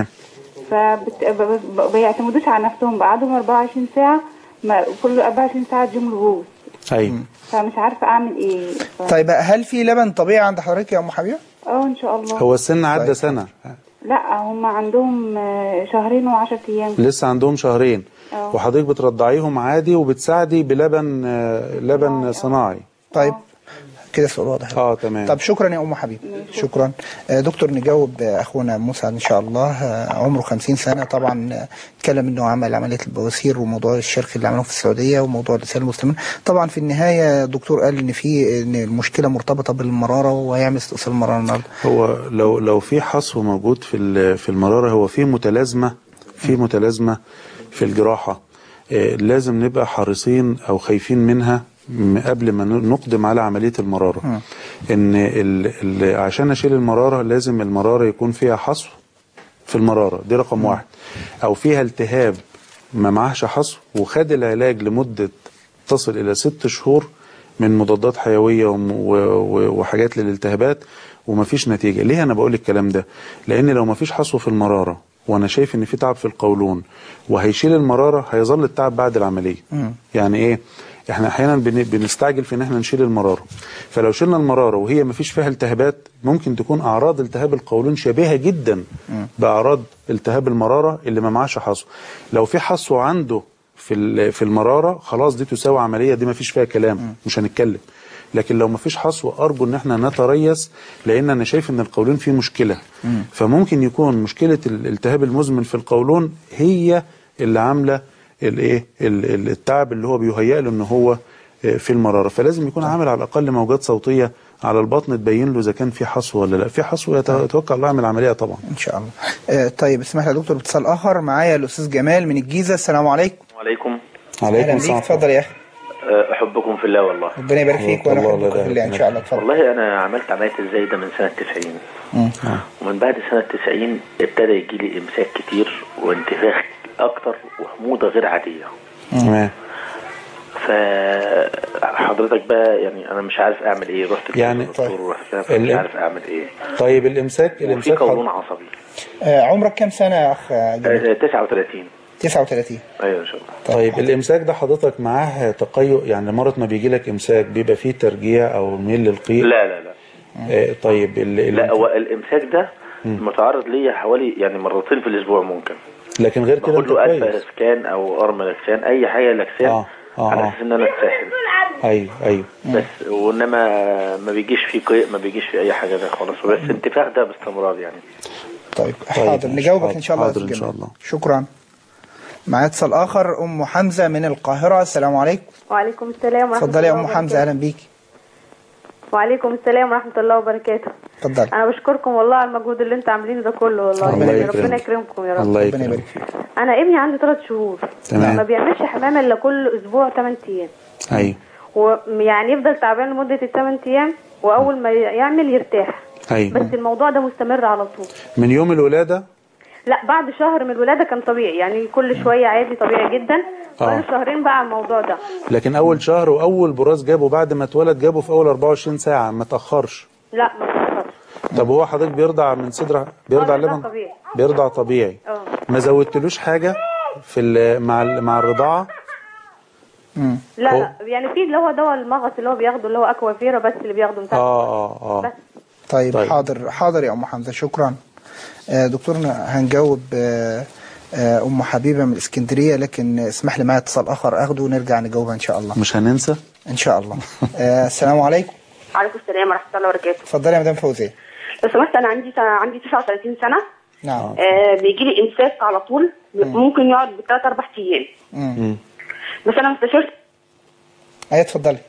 فما بيعتمدوش على نفسهم، بقعدهم أربعة وعشرين ساعه، ما كل أربعة وعشرين ساعه اديهم لوز. ايوه. فمش عارفه اعمل ايه. ف... طيب هل في لبن طبيعي عند حضرتك يا ام حبيبه؟ اه ان شاء الله. هو السن عدى طيب. سنه؟ لا هم عندهم شهرين وعشرة ايام. لسه عندهم شهرين. أوه. وحضرتك بترضعيهم عادي وبتساعدي بلبن لبن أوه. صناعي. طيب كده السؤال واضح. اه تمام. طب شكرا يا ام حبيب. شكرا. دكتور نجاوب اخونا مسعد ان شاء الله. عمره خمسين سنه، طبعا اتكلم انه عمل عمليه البواسير وموضوع الشرخ اللي عملوه في السعوديه وموضوع الاسهال المستمر. طبعا في النهايه الدكتور قال ان في ان المشكله مرتبطه بالمراره وهيعمل استئصال المراره النهارده. هو لو لو في حصو موجود في في المراره، هو في متلازمه في متلازمه في الجراحه، لازم نبقى حريصين او خايفين منها قبل ما نقدم على عملية المرارة. م. ان ال ال عشان اشيل المرارة لازم المرارة يكون فيها حصو في المرارة، دي رقم م. واحد، او فيها التهاب ما معهش حصو وخد العلاج لمدة تصل الى ست شهور من مضادات حيوية وحاجات للالتهابات ومفيش نتيجة. ليه انا بقول الكلام ده؟ لان لو مفيش حصو في المرارة وانا شايف ان في تعب في القولون وهيشيل المراره، هيظل التعب بعد العمليه. م. يعني ايه؟ احنا احيانا بنستعجل في ان احنا نشيل المراره، فلو شلنا المراره وهي ما فيش فيها التهابات ممكن تكون اعراض التهاب القولون شبيهه جدا م. باعراض التهاب المراره اللي ما معاش حصوه. لو في حصوه عنده في في المراره خلاص دي تساوي عمليه، دي ما فيش فيها كلام، م. مش هنتكلم. لكن لو ما فيش حصوه ارجو ان احنا نتريث، لان انا شايف ان القولون فيه مشكله. م. فممكن يكون مشكله الالتهاب المزمن في القولون هي اللي عامله الايه التعب اللي هو بيهيأ له ان هو في المراره. فلازم يكون عامل على الاقل موجات صوتيه على البطن تبين له اذا كان في حصوه ولا لا. في حصوه يتوكل الله يعمل عمليه طبعا ان شاء الله. آه طيب اسمح لي يا دكتور باتصال اخر. معايا الاستاذ جمال من الجيزه. السلام عليكم. وعليكم. عليكم السلام. اتفضل يا اخي. احبكم في الله والله. ربنا يبارك فيك وانا احبك في الله ان شاء الله. اتفضل. والله انا عملت عمليه الزايده من سنه تسعين، ومن بعد سنه تسعين ابتدى يجي لي امساك كتير وانتفاخ اكتر وحموضه غير عاديه. تمام. فحضرتك بقى يعني انا مش عارف اعمل ايه، رحت يعني للدكتور ورحت مش عارف اعمل ايه. طيب الامساك الامساك في قولون عصبي. آه عمرك كام سنه يا اخ جمال؟ تسعة وثلاثين. تسعة وثلاثين. ايوه ان شاء الله. طيب, طيب الامساك ده حضرتك معاه تقيؤ؟ يعني مرض ما بيجي لك امساك بيبقى فيه ترجيع او ميل للقيء؟ لا لا لا. آه طيب ال لا هو الامساك ده متعرض ليا حوالي يعني مرتين في الاسبوع ممكن، لكن غير كده باخد له ألفا اسكان او ارم لاكسان اي حاجه لاكسان آه. آه. على اساس ان انا اتساحل. ايوه ايوه. بس وانما ما بيجيش فيه قيء، ما بيجيش فيه اي حاجه ده خالص، بس انتفاخ ده باستمرار يعني. طيب حاضر نجاوبك ان شاء الله. حاضر ان شاء الله. شكرا. معايا اتصال اخر. ام حمزه من القاهره. السلام عليكم. وعليكم السلام ورحمه الله. اتفضلي يا ام حمزه. اهلا بيكي. وعليكم السلام ورحمه الله وبركاته. اتفضلي. انا بشكركم والله على المجهود اللي انتوا عاملينه ده كله والله. الله ربنا, ربنا يكرمكم يا رب. الله ربنا يبارك فيك. انا ابني عنده ثلاث شهور. تمام. ما بيعملش حمام الا كل اسبوع ثمانية ايام. ايوه. ويعني يفضل تعبان لمده الثمان ايام واول ما يعمل يرتاح. ايوه. بس الموضوع ده مستمر على طول. من يوم الولاده؟ لا بعد شهر من الولاده كان طبيعي، يعني كل شويه عادي طبيعي جدا. بقى شهرين بقى على الموضوع ده. لكن اول شهر واول براز جابه بعد ما اتولد جابه في اول أربعة وعشرين ساعه، ما تاخرش؟ لا ما تاخرش. طب هو حضرتك بيرضع من صدر بيرضع لبن طبيعي؟ بيرضع طبيعي. اه. ما زودتلوش حاجه في مع مع الرضاعه؟ امم لا لا يعني في اللي هو دواء المغص اللي هو بياخده اللي هو اكوافيرا بس اللي بياخده من تحت. اه اه اه بس. طيب, طيب حاضر حاضر يا ام حمزه. شكرا. آه دكتورنا هنجاوب آه آه ام حبيبه من الاسكندريه، لكن اسمح لي معايا اتصال اخر اخده ونرجع نجاوبها ان شاء الله. مش هننسى ان شاء الله. آه السلام عليكم. وعليكم السلام ورحمه الله وبركاته. اتفضلي يا مدام فوزيه. لو سمحت انا عندي عندي تسعة وثلاثين سنه. نعم. آه بيجي لي امساك على طول. مم. ممكن يقعد بثلاث اربع ايام. امم بس انا استشرت. ايوه اتفضلي.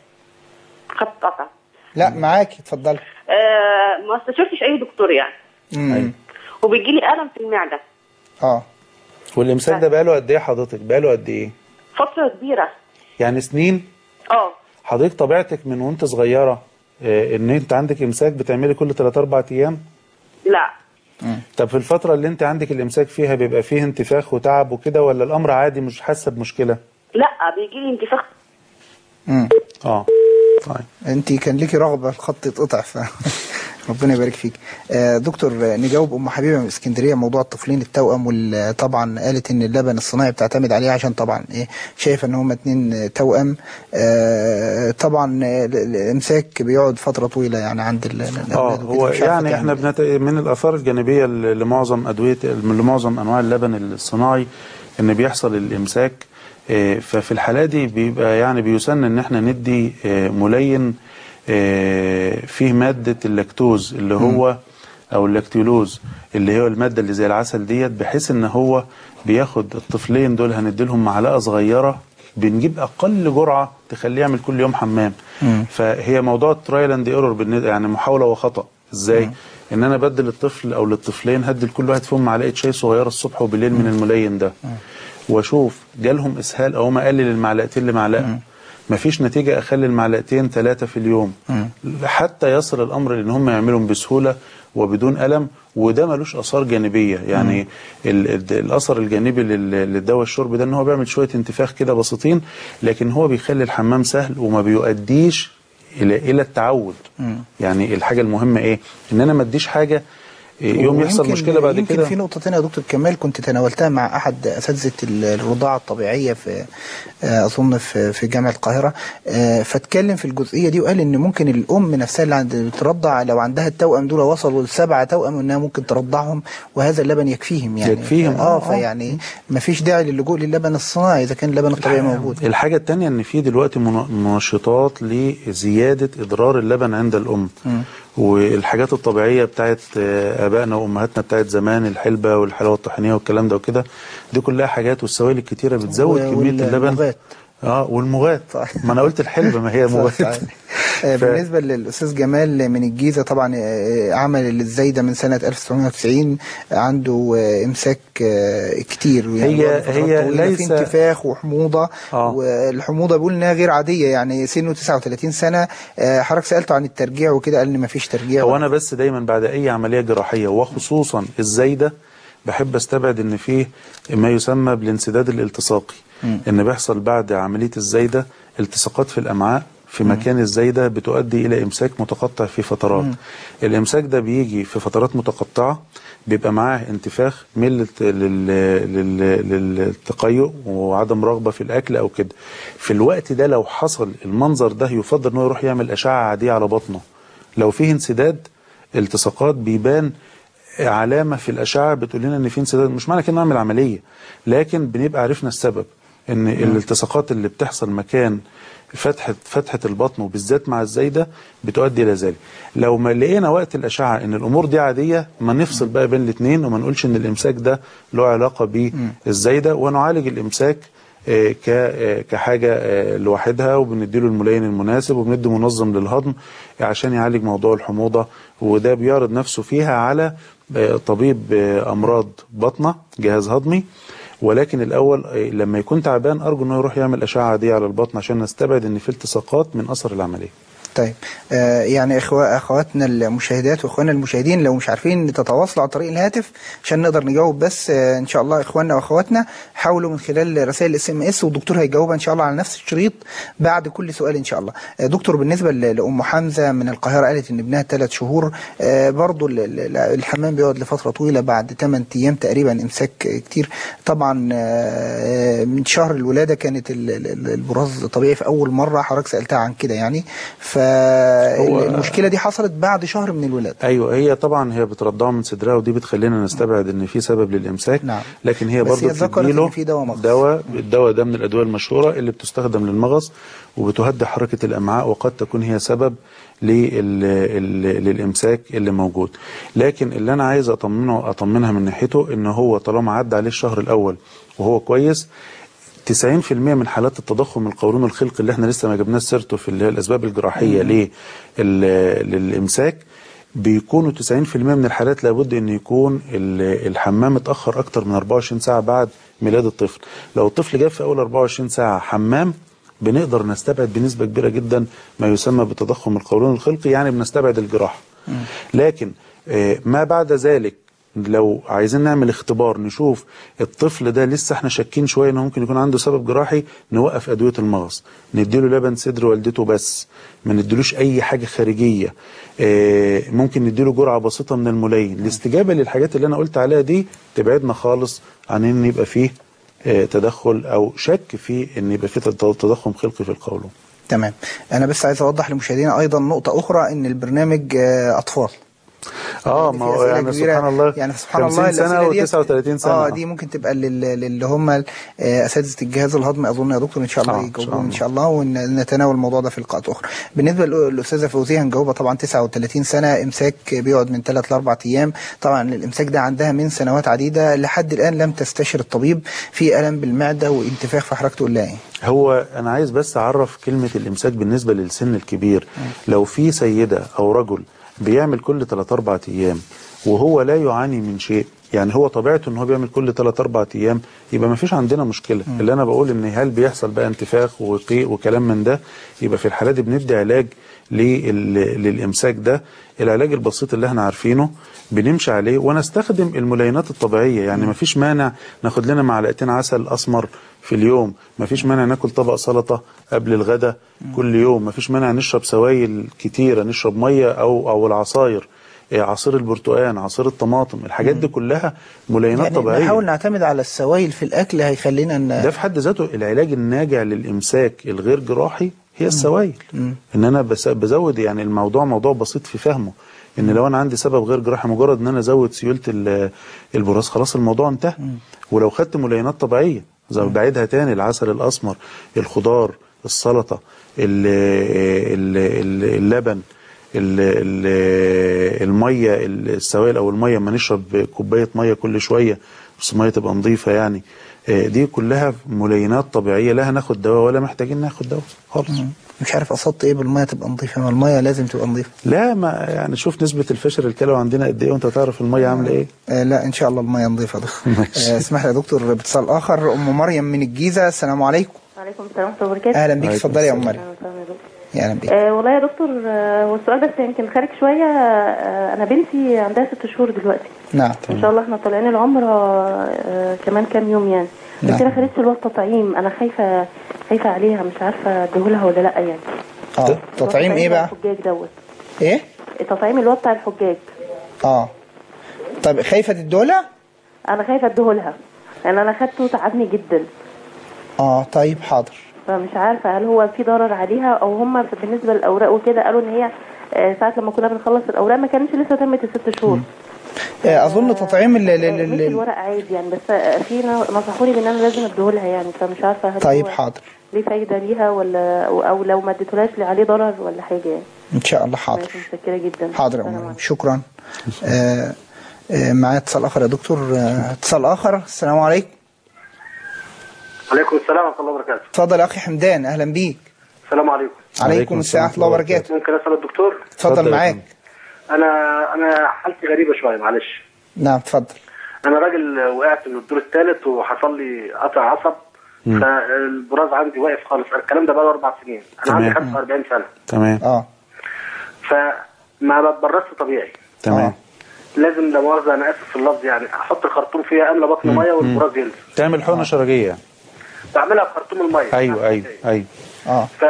خط قطع. لا معاكي اتفضلي. آه ما استشرتش اي دكتور يعني. امم وبيجي لي الم في المعده. اه. والامساك ده بقاله قد ايه حضرتك؟ بقاله قد ايه؟ فتره كبيره. يعني سنين؟ اه. حضرتك طبيعتك من وانت صغيره آه ان انت عندك امساك بتعملي كل ثلاثة أربعة ايام؟ لا. مم. طب في الفتره اللي انت عندك الامساك فيها بيبقى فيه انتفاخ وتعب وكده، ولا الامر عادي مش حاسه بمشكله؟ لا بيجي لي انتفاخ. امم اه. طيب انت كان ليكي رغبه الخط يتقطع ف ربنا يبارك فيك. آه دكتور نجاوب ام حبيبه من اسكندريه موضوع الطفلين التوأم، وطبعا قالت ان اللبن الصناعي بتعتمد عليه عشان طبعا ايه شايفه ان هم اتنين توأم. آه طبعا الامساك بيقعد فتره طويله يعني عند الاولاد. اه هو يعني احنا بنت... من الاثار الجانبيه لمعظم ادويه لمعظم انواع اللبن الصناعي ان بيحصل الامساك. آه ففي الحاله دي بيبقى يعني بيسن ان احنا ندي آه ملين فيه مادة اللاكتوز اللي هو او اللاكتيلوز اللي هو المادة اللي زي العسل ديت، بحيث ان هو بياخد الطفلين دول هنديلهم معلقة صغيرة، بنجيب اقل جرعة تخليه يعمل كل يوم حمام. مم. فهي موضوع الترايل اند ايرور يعني محاولة وخطأ. ازاي؟ مم. ان انا بدل للطفل او للطفلين هدي لكل واحد فيهم معلقة شاي صغيرة الصبح وبالليل من الملين ده. مم. واشوف جالهم اسهال او ما اقلل المعلقتين لمعلقة. مفيش نتيجة أخلي المعلقتين ثلاثة في اليوم م. حتى يصل الأمر إن هم يعملهم بسهولة وبدون ألم، وده ملوش آثار جانبية. يعني الأثر الجانبي للدواء الشرب ده إن هو بيعمل شوية انتفاخ كده بسيطين، لكن هو بيخلي الحمام سهل وما بيؤديش إلى إلى التعود. م. يعني الحاجة المهمة إيه؟ إن أنا ما أديش حاجة يوم يحصل مشكله بعد يمكن كده. في نقطه ثانيه يا دكتور كمال كنت تناولتها مع احد اساتذه الرضاعه الطبيعيه في اظن في في جامعه القاهره، فاتكلم في الجزئيه دي وقال ان ممكن الام نفسها اللي عند بترضع لو عندها التوأم دول وصلوا لسبعه توأم انها ممكن ترضعهم وهذا اللبن يكفيهم يعني يكفيهم اه, آه فيعني ما فيش داعي للجوء للبن الصناعي اذا كان اللبن الطبيعي موجود. الحاجه الثانيه ان في دلوقتي منشطات لزياده اضرار اللبن عند الام، م. والحاجات الطبيعيه بتاعت ابائنا وامهاتنا بتاعت زمان، الحلبه والحلاوه الطحينيه والكلام ده وكده، دي كلها حاجات والسوائل الكتيره بتزود كميه اللبن. اه والمغات، ما انا قلت الحلبه ما هي مغات. ف... بالنسبه للاستاذ جمال من الجيزه، طبعا عمل الزايده من سنه ألف وتسعمائة وتسعين، عنده امساك كتير يعني هي هي ليس في انتفاخ وحموضه. آه. والحموضه بيقول انها غير عاديه، يعني سنه تسعة وثلاثين سنه. حضرتك سالته عن الترجيع وكده قال ان ما فيش ترجيع. هو انا بس دايما بعد اي عمليه جراحيه وخصوصا الزايده بحب استبعد ان فيه ما يسمى بالانسداد الالتصاقي، م. ان بيحصل بعد عمليه الزايده التصاقات في الامعاء في م. مكان الزايده بتؤدي الى امساك متقطع في فترات. م. الامساك ده بيجي في فترات متقطعه، بيبقى معاه انتفاخ، ميل للتقيؤ وعدم رغبه في الاكل او كده. في الوقت ده لو حصل المنظر ده يفضل انه يروح يعمل اشعه عاديه على بطنه. لو فيه انسداد التصاقات بيبان علامه في الاشعه بتقول لنا ان في انسداد، مش معنى كده نعمل عمليه، لكن بنبقى عرفنا السبب ان م. الالتصاقات اللي بتحصل مكان فتحه فتحه البطن وبالذات مع الزايده بتؤدي الى ذلك. لو ما لقينا وقت الاشعه ان الامور دي عاديه، ما نفصل بقى بين الاثنين وما نقولش ان الامساك ده له علاقه بالزايده، ونعالج الامساك كحاجه لوحدها، وبنديله الملين المناسب وبندي منظم للهضم عشان يعالج موضوع الحموضه، وده بيعرض نفسه فيها على طبيب امراض بطنه جهاز هضمي. ولكن الاول لما يكون تعبان ارجو انه يروح يعمل اشعه عاديه على البطن عشان نستبعد ان في التصاقات من اثر العمليه. طيب آه يعني إخوة أخواتنا المشاهدات وإخواننا المشاهدين لو مش عارفين تتواصلوا عن طريق الهاتف عشان نقدر نجاوب، بس آه إن شاء الله إخواننا وأخواتنا حاولوا من خلال رسائل الاس ام اس، والدكتور هيجاوبها إن شاء الله على نفس الشريط بعد كل سؤال إن شاء الله. آه دكتور بالنسبة لأم حمزة من القاهرة قالت إن ابنها ثلاث شهور، آه برضو الحمام بيقعد لفترة طويلة بعد ثمانية أيام تقريبا إمساك كتير. طبعا آه من شهر الولادة كانت البراز طبيعي في أول مرة، حضرتك سألتها عن كده يعني، ف المشكله دي حصلت بعد شهر من الولاده. ايوه هي طبعا هي بترضعه من صدرها، ودي بتخلينا نستبعد ان في سبب للامساك. نعم. لكن هي برضه بتديله دواء، الدواء ده من الادويه المشهوره اللي بتستخدم للمغص وبتهدي حركه الامعاء، وقد تكون هي سبب للامساك اللي موجود. لكن اللي انا عايز اطمنه اطمنها من ناحيته ان هو طالما عدى عليه الشهر الاول وهو كويس، تسعين في المئة من حالات التضخم القولون الخلقي اللي احنا لسه ما جبناش سيرته في اللي هي الاسباب الجراحيه للامساك بيكونوا تسعين في المئة من الحالات لابد ان يكون الحمام اتاخر اكتر من أربعة وعشرين ساعه بعد ميلاد الطفل. لو الطفل جاب في اول أربعة وعشرين ساعه حمام بنقدر نستبعد بنسبه كبيره جدا ما يسمى بتضخم القولون الخلقي، يعني بنستبعد الجراحه. لكن ما بعد ذلك لو عايزين نعمل اختبار نشوف الطفل ده لسه احنا شاكين شويه انه ممكن يكون عنده سبب جراحي، نوقف ادويه المغص، نديله لبن صدر والدته بس، ما نديلوش اي حاجه خارجيه. اه ممكن نديله جرعه بسيطه من الملين. الاستجابه للحاجات اللي انا قلت عليها دي تبعدنا خالص عن ان يبقى فيه اه تدخل او شك في ان يبقى فيه تضخم خلقي في القولون. تمام. انا بس عايز اوضح لمشاهدينا ايضا نقطه اخرى، ان البرنامج اه اطفال. اه ما هو يعني سبحان الله يعني سبحان الله سنه وتسعة وثلاثين سنه اه دي ممكن تبقى اللي هم اساتذه الجهاز الهضمي اظن يا دكتور ان شاء الله يجاوبون ان شاء الله، ونتناول الموضوع ده في لقاءات اخرى. بالنسبه للاستاذه فوزيه هنجاوبها طبعا تسعة وثلاثين سنه، امساك بيقعد من ثلاث لأربع ايام. طبعا الامساك ده عندها من سنوات عديده، لحد الان لم تستشر الطبيب، في الم بالمعده وانتفاخ في حركته الله. هو انا عايز بس اعرف كلمه الامساك بالنسبه للسن الكبير. م. لو في سيده او رجل بيعمل كل ثلاثة أربعة ايام وهو لا يعاني من شيء، يعني هو طبيعته ان هو بيعمل كل ثلاثة أربعة ايام، يبقى ما فيش عندنا مشكله. م. اللي انا بقول ان هل بيحصل بقى انتفاخ وقيء وكلام من ده، يبقى في الحالات دي بندي علاج للامساك ده. العلاج البسيط اللي احنا عارفينه بنمشي عليه ونستخدم الملينات الطبيعيه، يعني ما فيش مانع ناخد لنا معلقتين عسل اسمر في اليوم، ما فيش مانع ناكل طبق سلطه قبل الغداء كل يوم، ما فيش مانع نشرب سوائل كتيره، نشرب ميه او او العصاير. عصير البرتقال، عصير الطماطم، الحاجات دي كلها ملينات يعني طبيعيه. نحاول نعتمد على السوائل في الاكل هيخلينا ان ده في حد ذاته العلاج الناجع للامساك الغير جراحي هي السوائل. ان انا بزود، يعني الموضوع موضوع بسيط في فهمه، ان لو انا عندي سبب غير جراحي مجرد ان انا ازود سيوله البراز خلاص الموضوع انتهى. ولو خدت ملينات طبيعيه زي ما بعيدها تاني، العسل الاسمر، الخضار، السلطه، اللبن، الميه، السوائل او الميه، ما نشرب كوبايه ميه كل شويه بس ميه تبقى نظيفه يعني، دي كلها ملينات طبيعيه، لا هناخد دواء ولا محتاجين ناخد دواء خالص. مش عارف اصدت ايه بالميه تبقى نظيفه، ما الميه لازم تبقى نظيفه. لا ما يعني شوف نسبه الفشل الكلوي عندنا قد ايه وانت تعرف الميه عامله ايه. آه لا ان شاء الله الميه نظيفه. آه اسمح لي يا دكتور باتصال اخر. ام مريم من الجيزه، السلام عليكم. وعليكم السلام ورحمه الله وبركاته. اهلا بيك، اتفضلي يا ام مريم. اهلا بيك. آه والله يا دكتور، آه والسؤال بس يمكن خارج شويه. آه انا بنتي عندها ست شهور دلوقتي. نعم. ان شاء الله احنا طالعين العمره آه كمان كام يوم يعني. بس نعم. انا خدت الوقت تطعيم، انا خايفه خايفه عليها، مش عارفه اديهولها ولا لا يعني. اه تطعيم ايه بقى؟ الحجاج دوت. ايه؟ التطعيم اللي هو بتاع الحجاج. اه طب خايفه تديهولها؟ انا خايفه اديهولها لان انا خدته تعبني جدا. اه طيب حاضر. فمش عارفه هل هو في ضرر عليها او هم بالنسبه للاوراق وكده قالوا ان هي ساعه لما كنا بنخلص الاوراق ما كانتش لسه تمت الست شهور. اظن تطعيم ال ال مش الورق عادي يعني، بس في نصحوني بان انا لازم اديهولها يعني، فمش عارفه هل طيب حاضر ليه فايده ليها ولا او لو ما اديتهولهاش عليه ضرر ولا حاجه يعني. ان شاء الله حاضر. متشكره جدا. حاضر يا ام، شكرا. آه آه معايا اتصال اخر يا دكتور. آه اتصال اخر. السلام عليكم. عليكم السلام ورحمه الله وبركاته. اتفضل يا اخي حمدان، اهلا بيك. السلام عليكم. عليكم السلام ورحمه الله وبركاته. ممكن اسال الدكتور؟ اتفضل معاك. انا انا حالتي غريبه شويه معلش. نعم اتفضل. انا راجل وقعت من الدور الثالث وحصل لي قطع عصب، فالبراز عندي واقف خالص. الكلام ده بقى له اربع سنين. انا تمام. عندي خمسة واربعين سنه. تمام. اه فما بتبرزش طبيعي. تمام. لازم لا مؤاخذه انا اسف في اللفظ يعني احط الخرطوم فيها املى بطن ميه والبراز ينزل. تعمل حقنه شرجيه. بعملها بخرطوم الميه. ايوه ايوه ايوه. اه ف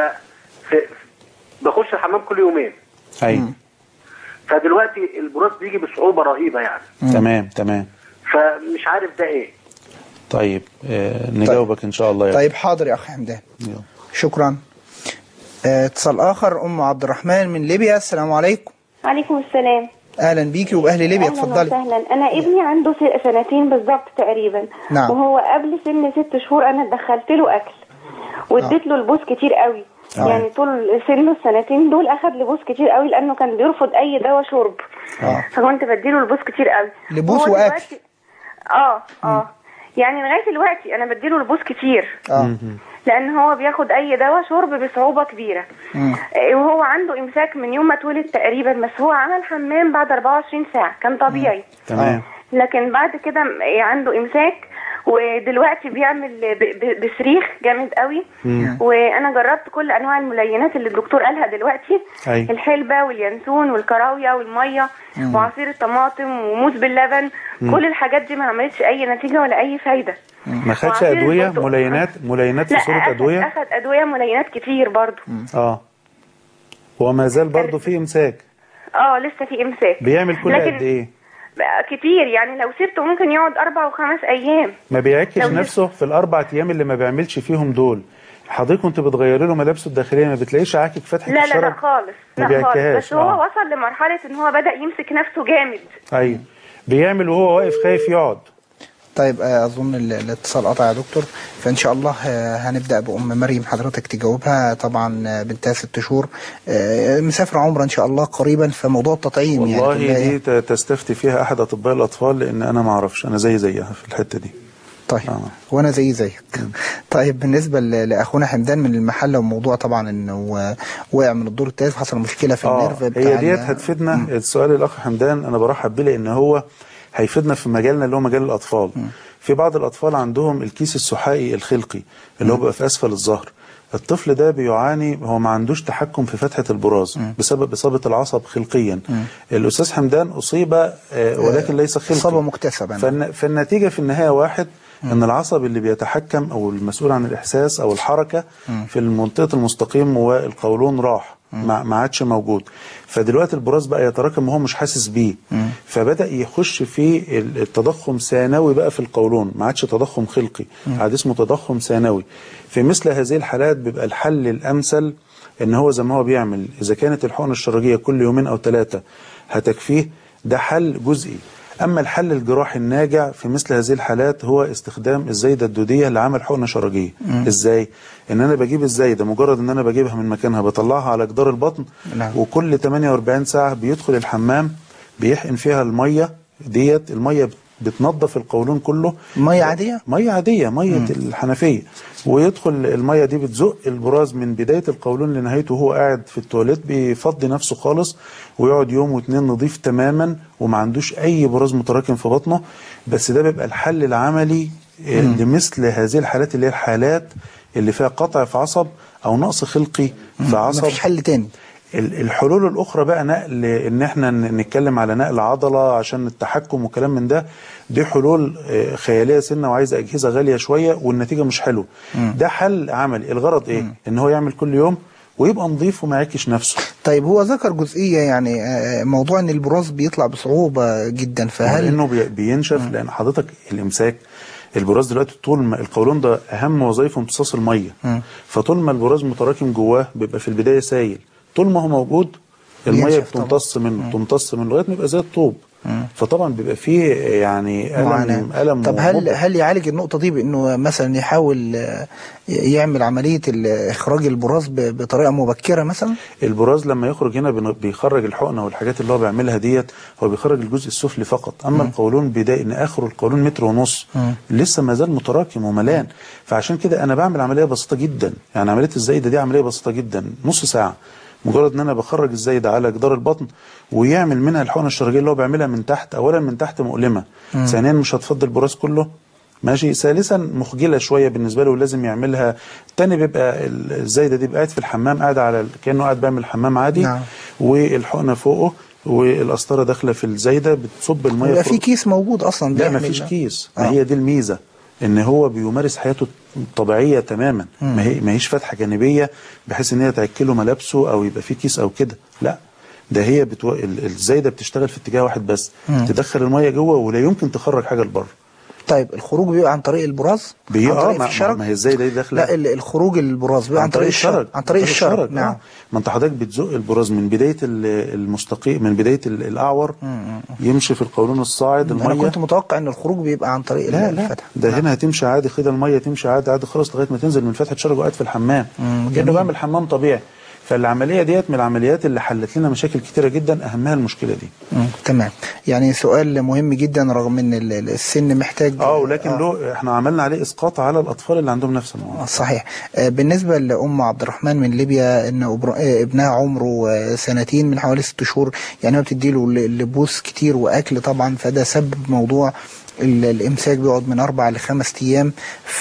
بخش الحمام كل يومين. ايوه. فدلوقتي البراز بيجي بصعوبه رهيبه يعني. مم. تمام تمام. فمش عارف ده ايه. طيب آه نجاوبك طيب. ان شاء الله. طيب حاضر يا اخي حمدان. يلا. شكرا. اتصال آه اخر. ام عبد الرحمن من ليبيا، السلام عليكم. وعليكم السلام. اهلا بيكي وباهل ليبيا، اتفضلي. اهلا وسهلا. انا ابني عنده سنتين بالظبط تقريبا. نعم. وهو قبل سن ست شهور انا دخلت له اكل واديت له البوس كتير قوي. آه. يعني طول سنه السنتين دول اخد لبوس كتير قوي لانه كان بيرفض اي دواء شرب. اه فكنت بديله البوس كتير قوي. لبوس واكل. اه اه يعني لغايه دلوقتي انا بديله البوس كتير. اه لان هو بياخد اي دواء شرب بصعوبه كبيره. مم. وهو عنده امساك من يوم ما اتولد تقريبا، بس هو عمل حمام بعد اربعة وعشرين ساعه كان طبيعي. تمام. لكن بعد كده عنده امساك ودلوقتي بيعمل بصريخ جامد قوي. مم. وانا جربت كل انواع الملينات اللي الدكتور قالها دلوقتي. أي. الحلبه واليانسون والكراويه والميه مم. وعصير الطماطم وموز باللبن. مم. كل الحاجات دي ما عملتش اي نتيجه ولا اي فايده. ما خدش ادويه ملينات ملينات في صوره ادويه؟ لا اخد ادويه ملينات كتير برضو. اه هو ما زال برضو في امساك؟ اه لسه في امساك. بيعمل كل قد ايه؟ كتير يعني، لو سبته ممكن يقعد اربع وخمس ايام. ما بيعكش نفسه في الاربع ايام اللي ما بيعملش فيهم دول. حضرتك كنت بتغيري له ملابسه الداخليه ما بتلاقيش عاكك فتحه لا الشرج؟ لا لا خالص. ما لا خالص. بس هو آه. وصل لمرحله ان هو بدا يمسك نفسه جامد. ايوه بيعمل وهو واقف خايف يقعد. طيب اظن الاتصال قطع يا دكتور، فان شاء الله هنبدا بام مريم حضرتك تجاوبها. طبعا بنتها ست شهور مسافره عمره ان شاء الله قريبا، فموضوع التطعيم والله يعني دي تستفتي فيها احد اطباء الاطفال، لان انا ما اعرفش، انا زي زيها في الحته دي. طيب آه. وانا زي زيك. طيب بالنسبه لاخونا حمدان من المحله، وموضوع طبعا انه وقع من الدور الثالث حصل مشكله في آه. النيرف بتاع هي ديت هتفيدنا. م. السؤال الاخ حمدان انا برحب بيه لان هو هيفيدنا في مجالنا اللي هو مجال الاطفال. م. في بعض الاطفال عندهم الكيس السحائي الخلقي اللي هو بيبقى في اسفل الظهر. الطفل ده بيعاني، هو ما عندوش تحكم في فتحة البراز م. بسبب إصابة العصب خلقيا. م. الأستاذ حمدان أصيب ولكن ليس خلقي، إصابة مكتسبة. فالن... فالنتيجة في النهاية واحد، ان العصب اللي بيتحكم او المسؤول عن الاحساس او الحركه في المنطقه المستقيم والقولون راح، ما عادش موجود. فدلوقتي البراز بقى يتراكم وهو مش حاسس بيه، فبدا يخش في التضخم ثانوي بقى في القولون، ما عادش تضخم خلقي، عاد اسمه تضخم ثانوي. في مثل هذه الحالات بيبقى الحل الامثل ان هو زي ما هو بيعمل، اذا كانت الحقنه الشرجيه كل يومين او ثلاثه هتكفيه، ده حل جزئي. اما الحل الجراحي الناجع في مثل هذه الحالات هو استخدام الزايده الدوديه لعمل حقنه شرجيه. ازاي؟ ان انا بجيب الزايده، مجرد ان انا بجيبها من مكانها بطلعها على جدار البطن، نعم. وكل ثمانية وأربعين ساعه بيدخل الحمام بيحقن فيها الميه ديت. الميه بتنظف القولون كله. ميه عاديه؟ ميه عاديه، ميه مم. الحنفيه. ويدخل الميه دي بتزق البراز من بدايه القولون لنهايته، وهو قاعد في التواليت بيفضي نفسه خالص، ويقعد يوم واثنين نظيف تماما وما عندوش اي براز متراكم في بطنه. بس ده بيبقى الحل العملي مم. لمثل هذه الحالات، اللي هي الحالات اللي فيها قطع في عصب او نقص خلقي في عصب. مفيش حل تاني. الحلول الاخرى بقى نقل، ان احنا نتكلم على نقل عضله عشان التحكم وكلام من ده، دي حلول خياليه سنه وعايزه اجهزه غاليه شويه والنتيجه مش حلوه. ده حل عملي. الغرض ايه؟ مم. ان هو يعمل كل يوم ويبقى نظيف وما يعكش نفسه. طيب هو ذكر جزئيه، يعني موضوع ان البراز بيطلع بصعوبه جدا، فهل انه بينشف؟ مم. لان حضرتك الامساك، البراز دلوقتي طول ما القولون ده اهم وظيفه امتصاص الميه، مم. فطول ما البراز متراكم جواه بيبقى في البدايه سايل، طول ما هو موجود الميه بتمتص منه تمتص منه لغايه ما يبقى زي الطوب. مم. فطبعا بيبقى فيه يعني الم الم طب هل هل يعالج النقطه دي بانه مثلا يحاول يعمل عمليه اخراج البراز بطريقه مبكره مثلا؟ البراز لما يخرج هنا بيخرج الحقنه والحاجات اللي هو بيعملها ديت، هو بيخرج الجزء السفلي فقط. اما مم. القولون بدايه ان اخره القولون متر ونص، مم. لسه ما زال متراكم وملان. فعشان كده انا بعمل عمليه بسيطه جدا، يعني عمليه الزايده دي عمليه بسيطه جدا، نص ساعه، مجرد ان انا بخرج الزايده على جدار البطن ويعمل منها الحقنه الشرجيه اللي هو بيعملها من تحت. اولا من تحت مؤلمه، مم. ثانيا مش هتفضي البراز كله، ماشي، ثالثا مخجله شويه بالنسبه له ولازم يعملها. تاني بيبقى الزايده دي قاعد في الحمام، قاعد على كانه قاعد بيعمل حمام عادي، نعم. والحقنه فوقه والقسطره داخله في الزايده بتصب الميه. يبقى في كيس موجود اصلا؟ لا ما فيش كيس. آه. ما هي دي الميزه، ان هو بيمارس حياته طبيعيه تماما. مم. ما هي ما هيش فتحه جانبيه بحيث ان هي تاكله ملابسه او يبقى في كيس او كده، لا، ده هي بتو... الزايده بتشتغل في اتجاه واحد بس. مم. تدخل الميه جوه ولا يمكن تخرج حاجه لبره. طيب الخروج بيبقى عن طريق البراز؟ عن طريق الشرج؟ ما هي الزايده دي داخله. لا الخروج البراز بيبقى عن طريق الشرج. عن طريق الشرج، نعم. ما انت حضرتك بتزق البراز من بدايه المستقيم، من بدايه الاعور، مم. يمشي في القولون الصاعد الميه. انا كنت متوقع ان الخروج بيبقى عن طريق لا الفتح. لا، ده نعم. هنا هتمشي عادي كده، الميه تمشي عادي عادي خالص لغايه ما تنزل من فتحه شرج وقاعد في الحمام كانه بعمل حمام طبيعي. فالعمليه ديت من العمليات اللي حلت لنا مشاكل كتيره جدا، اهمها المشكله دي. مم. تمام. يعني سؤال مهم جدا رغم ان السن محتاج اه ولكن آه. له احنا عملنا عليه اسقاط على الاطفال اللي عندهم نفس الموضوع. صحيح. آه بالنسبه لام عبد الرحمن من ليبيا، ان ابنها عمره سنتين من حوالي ست شهور، يعني ما بتدي له لبوس كتير واكل طبعا، فده سبب موضوع الامساك بيقعد من اربع لخمس ايام.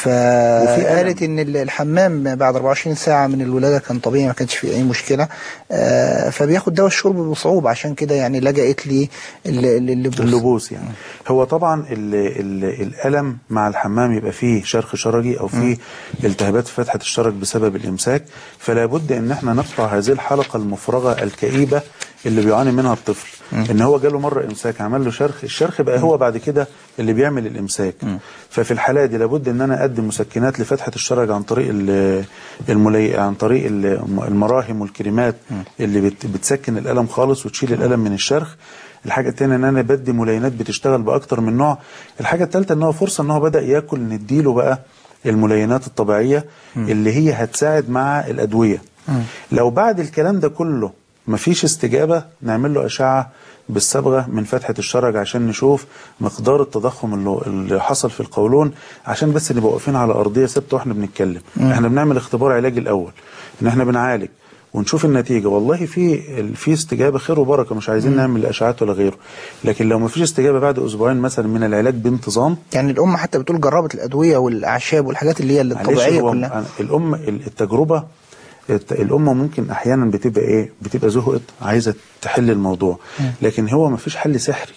فقالت ان الحمام بعد أربعة وعشرين ساعه من الولاده كان طبيعي، ما كانش فيه اي مشكله. فبياخد دواء الشرب بصعوبه، عشان كده يعني لجأت لي اللبوس. اللبوس يعني هو طبعا ال ال الالم مع الحمام يبقى فيه شرخ شرجي او فيه التهابات في فتحه الشرج بسبب الامساك، فلا بد ان احنا نقطع هذه الحلقه المفرغه الكئيبه اللي بيعاني منها الطفل. م. ان هو جاله مره امساك عمل له شرخ، الشرخ بقى م. هو بعد كده اللي بيعمل الامساك. م. ففي الحاله دي لابد ان انا اقدم مسكنات لفتحه الشرج عن طريق الملي... عن طريق المراهم والكريمات م. اللي بت... بتسكن الالم خالص وتشيل الالم من الشرخ. الحاجه الثانيه ان انا بدي ملينات بتشتغل باكتر من نوع. الحاجه الثالثه ان هو فرصه ان هو بدا ياكل، نديله بقى الملينات الطبيعيه م. اللي هي هتساعد مع الادويه. م. لو بعد الكلام ده كله مفيش استجابة، نعمل له أشعة بالصبغة من فتحة الشرج عشان نشوف مقدار التضخم اللي, اللي حصل في القولون، عشان بس نبقى واقفين على أرضية ثابتة واحنا بنتكلم. مم. احنا بنعمل اختبار علاجي الأول، ان احنا بنعالج ونشوف النتيجة. والله في في استجابة خير وبركة، مش عايزين مم. نعمل أشعات ولا غيره. لكن لو مفيش استجابة بعد أسبوعين مثلا من العلاج بانتظام، يعني الأم حتى بتقول جربت الأدوية والأعشاب والحاجات اللي هي الطبيعية كلها. الأم التجربة الأمة ممكن أحيانا بتبقى إيه، بتبقى زهقت عايزة تحل الموضوع، لكن هو ما فيش حل سحري.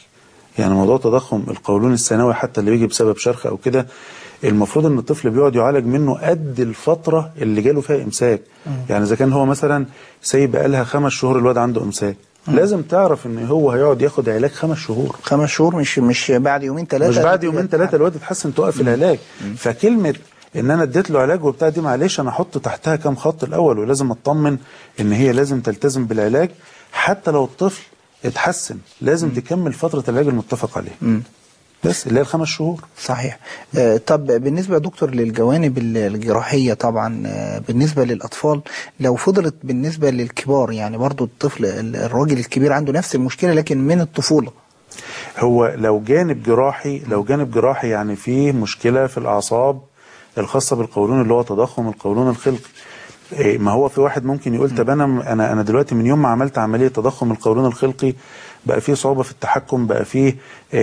يعني موضوع تضخم القولون الثانوي حتى اللي بيجي بسبب شرخ او كده، المفروض ان الطفل بيقعد يعالج منه قد الفتره اللي جاله فيها امساك. م. يعني اذا كان هو مثلا سايب بقالها خمس شهور الواد عنده امساك، م. لازم تعرف ان هو هيقعد ياخد علاج خمس شهور. خمس شهور مش مش بعد يومين ثلاثه، مش بعد يومين ثلاثه الواد اتحسن توقف العلاج. م. فكلمه ان انا اديت له علاج وبتاع دي معلش انا احط تحتها كام خط الاول، ولازم اطمن ان هي لازم تلتزم بالعلاج حتى لو الطفل اتحسن، لازم م. تكمل فتره العلاج المتفق عليه. م. بس اللي هي الخمس شهور. صحيح. آه طب بالنسبة يا دكتور للجوانب الجراحية طبعا، آه بالنسبة للأطفال لو فضلت بالنسبة للكبار، يعني برضو الطفل الراجل الكبير عنده نفس المشكلة لكن من الطفولة. هو لو جانب جراحي لو جانب جراحي يعني فيه مشكلة في الأعصاب الخاصة بالقولون اللي هو تضخم القولون الخلقي. إيه ما هو في واحد ممكن يقول طب انا انا انا دلوقتي من يوم ما عملت عمليه تضخم القولون الخلقي بقى فيه صعوبه في التحكم، بقى فيه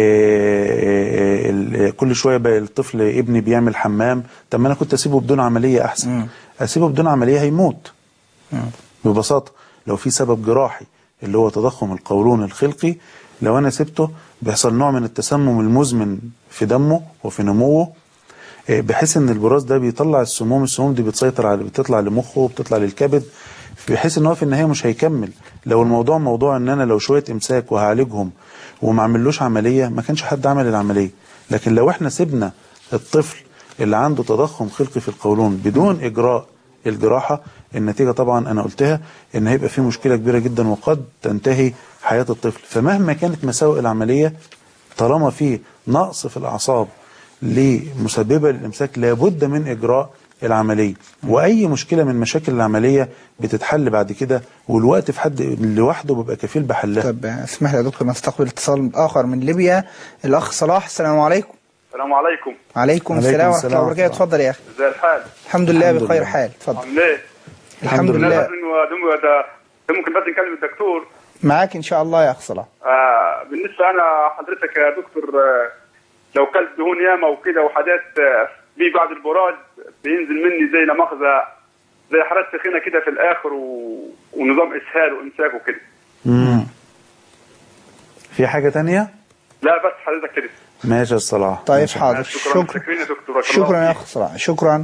إيه كل شويه بقى الطفل ابني بيعمل حمام، طب ما انا كنت اسيبه بدون عمليه احسن. م. اسيبه بدون عمليه هيموت. م. ببساطه لو في سبب جراحي اللي هو تضخم القولون الخلقي، لو انا سبته بيحصل نوع من التسمم المزمن في دمه وفي نموه، بحيث ان البراز ده بيطلع السموم، السموم دي بتسيطر على بتطلع لمخه وبتطلع للكبد، بحيث ان هو في النهايه مش هيكمل. لو الموضوع موضوع ان انا لو شويه امساك وهعالجهم وما عملوش عمليه ما كانش حد عمل العمليه. لكن لو احنا سيبنا الطفل اللي عنده تضخم خلقي في القولون بدون اجراء الجراحه، النتيجه طبعا انا قلتها ان هيبقى في مشكله كبيره جدا وقد تنتهي حياه الطفل. فمهما كانت مساوئ العمليه طالما في نقص في الاعصاب لمسببة للإمساك لابد من إجراء العملية، وأي مشكلة من مشاكل العملية بتتحل بعد كده، والوقت في حد لوحده بيبقى كفيل بحلها. طب اسمح لي يا دكتور نستقبل اتصال آخر من ليبيا، الأخ صلاح. السلام عليكم. السلام عليكم. عليكم السلام ورحمة الله وبركاته. اتفضل يا أخي. ازي الحال؟ الحمد لله بخير حال. اتفضل. عامل ايه؟ الحمد لله. ممكن بس نكلم الدكتور؟ معاك إن شاء الله يا أخ صلاح. آه بالنسبة أنا حضرتك يا دكتور، آه لو كلت دهون ياما وكده وحاجات في بعد البراز بينزل مني زي لا مؤاخذه زي حراره سخينه كده في الاخر و... ونظام اسهال وامساك وكده. امم في حاجه تانية؟ لا بس حضرتك كده. ماشي يا صلاح. طيب حاضر. شكرا شكرا يا دكتور. شكرا يا اخ صلاح. شكرا.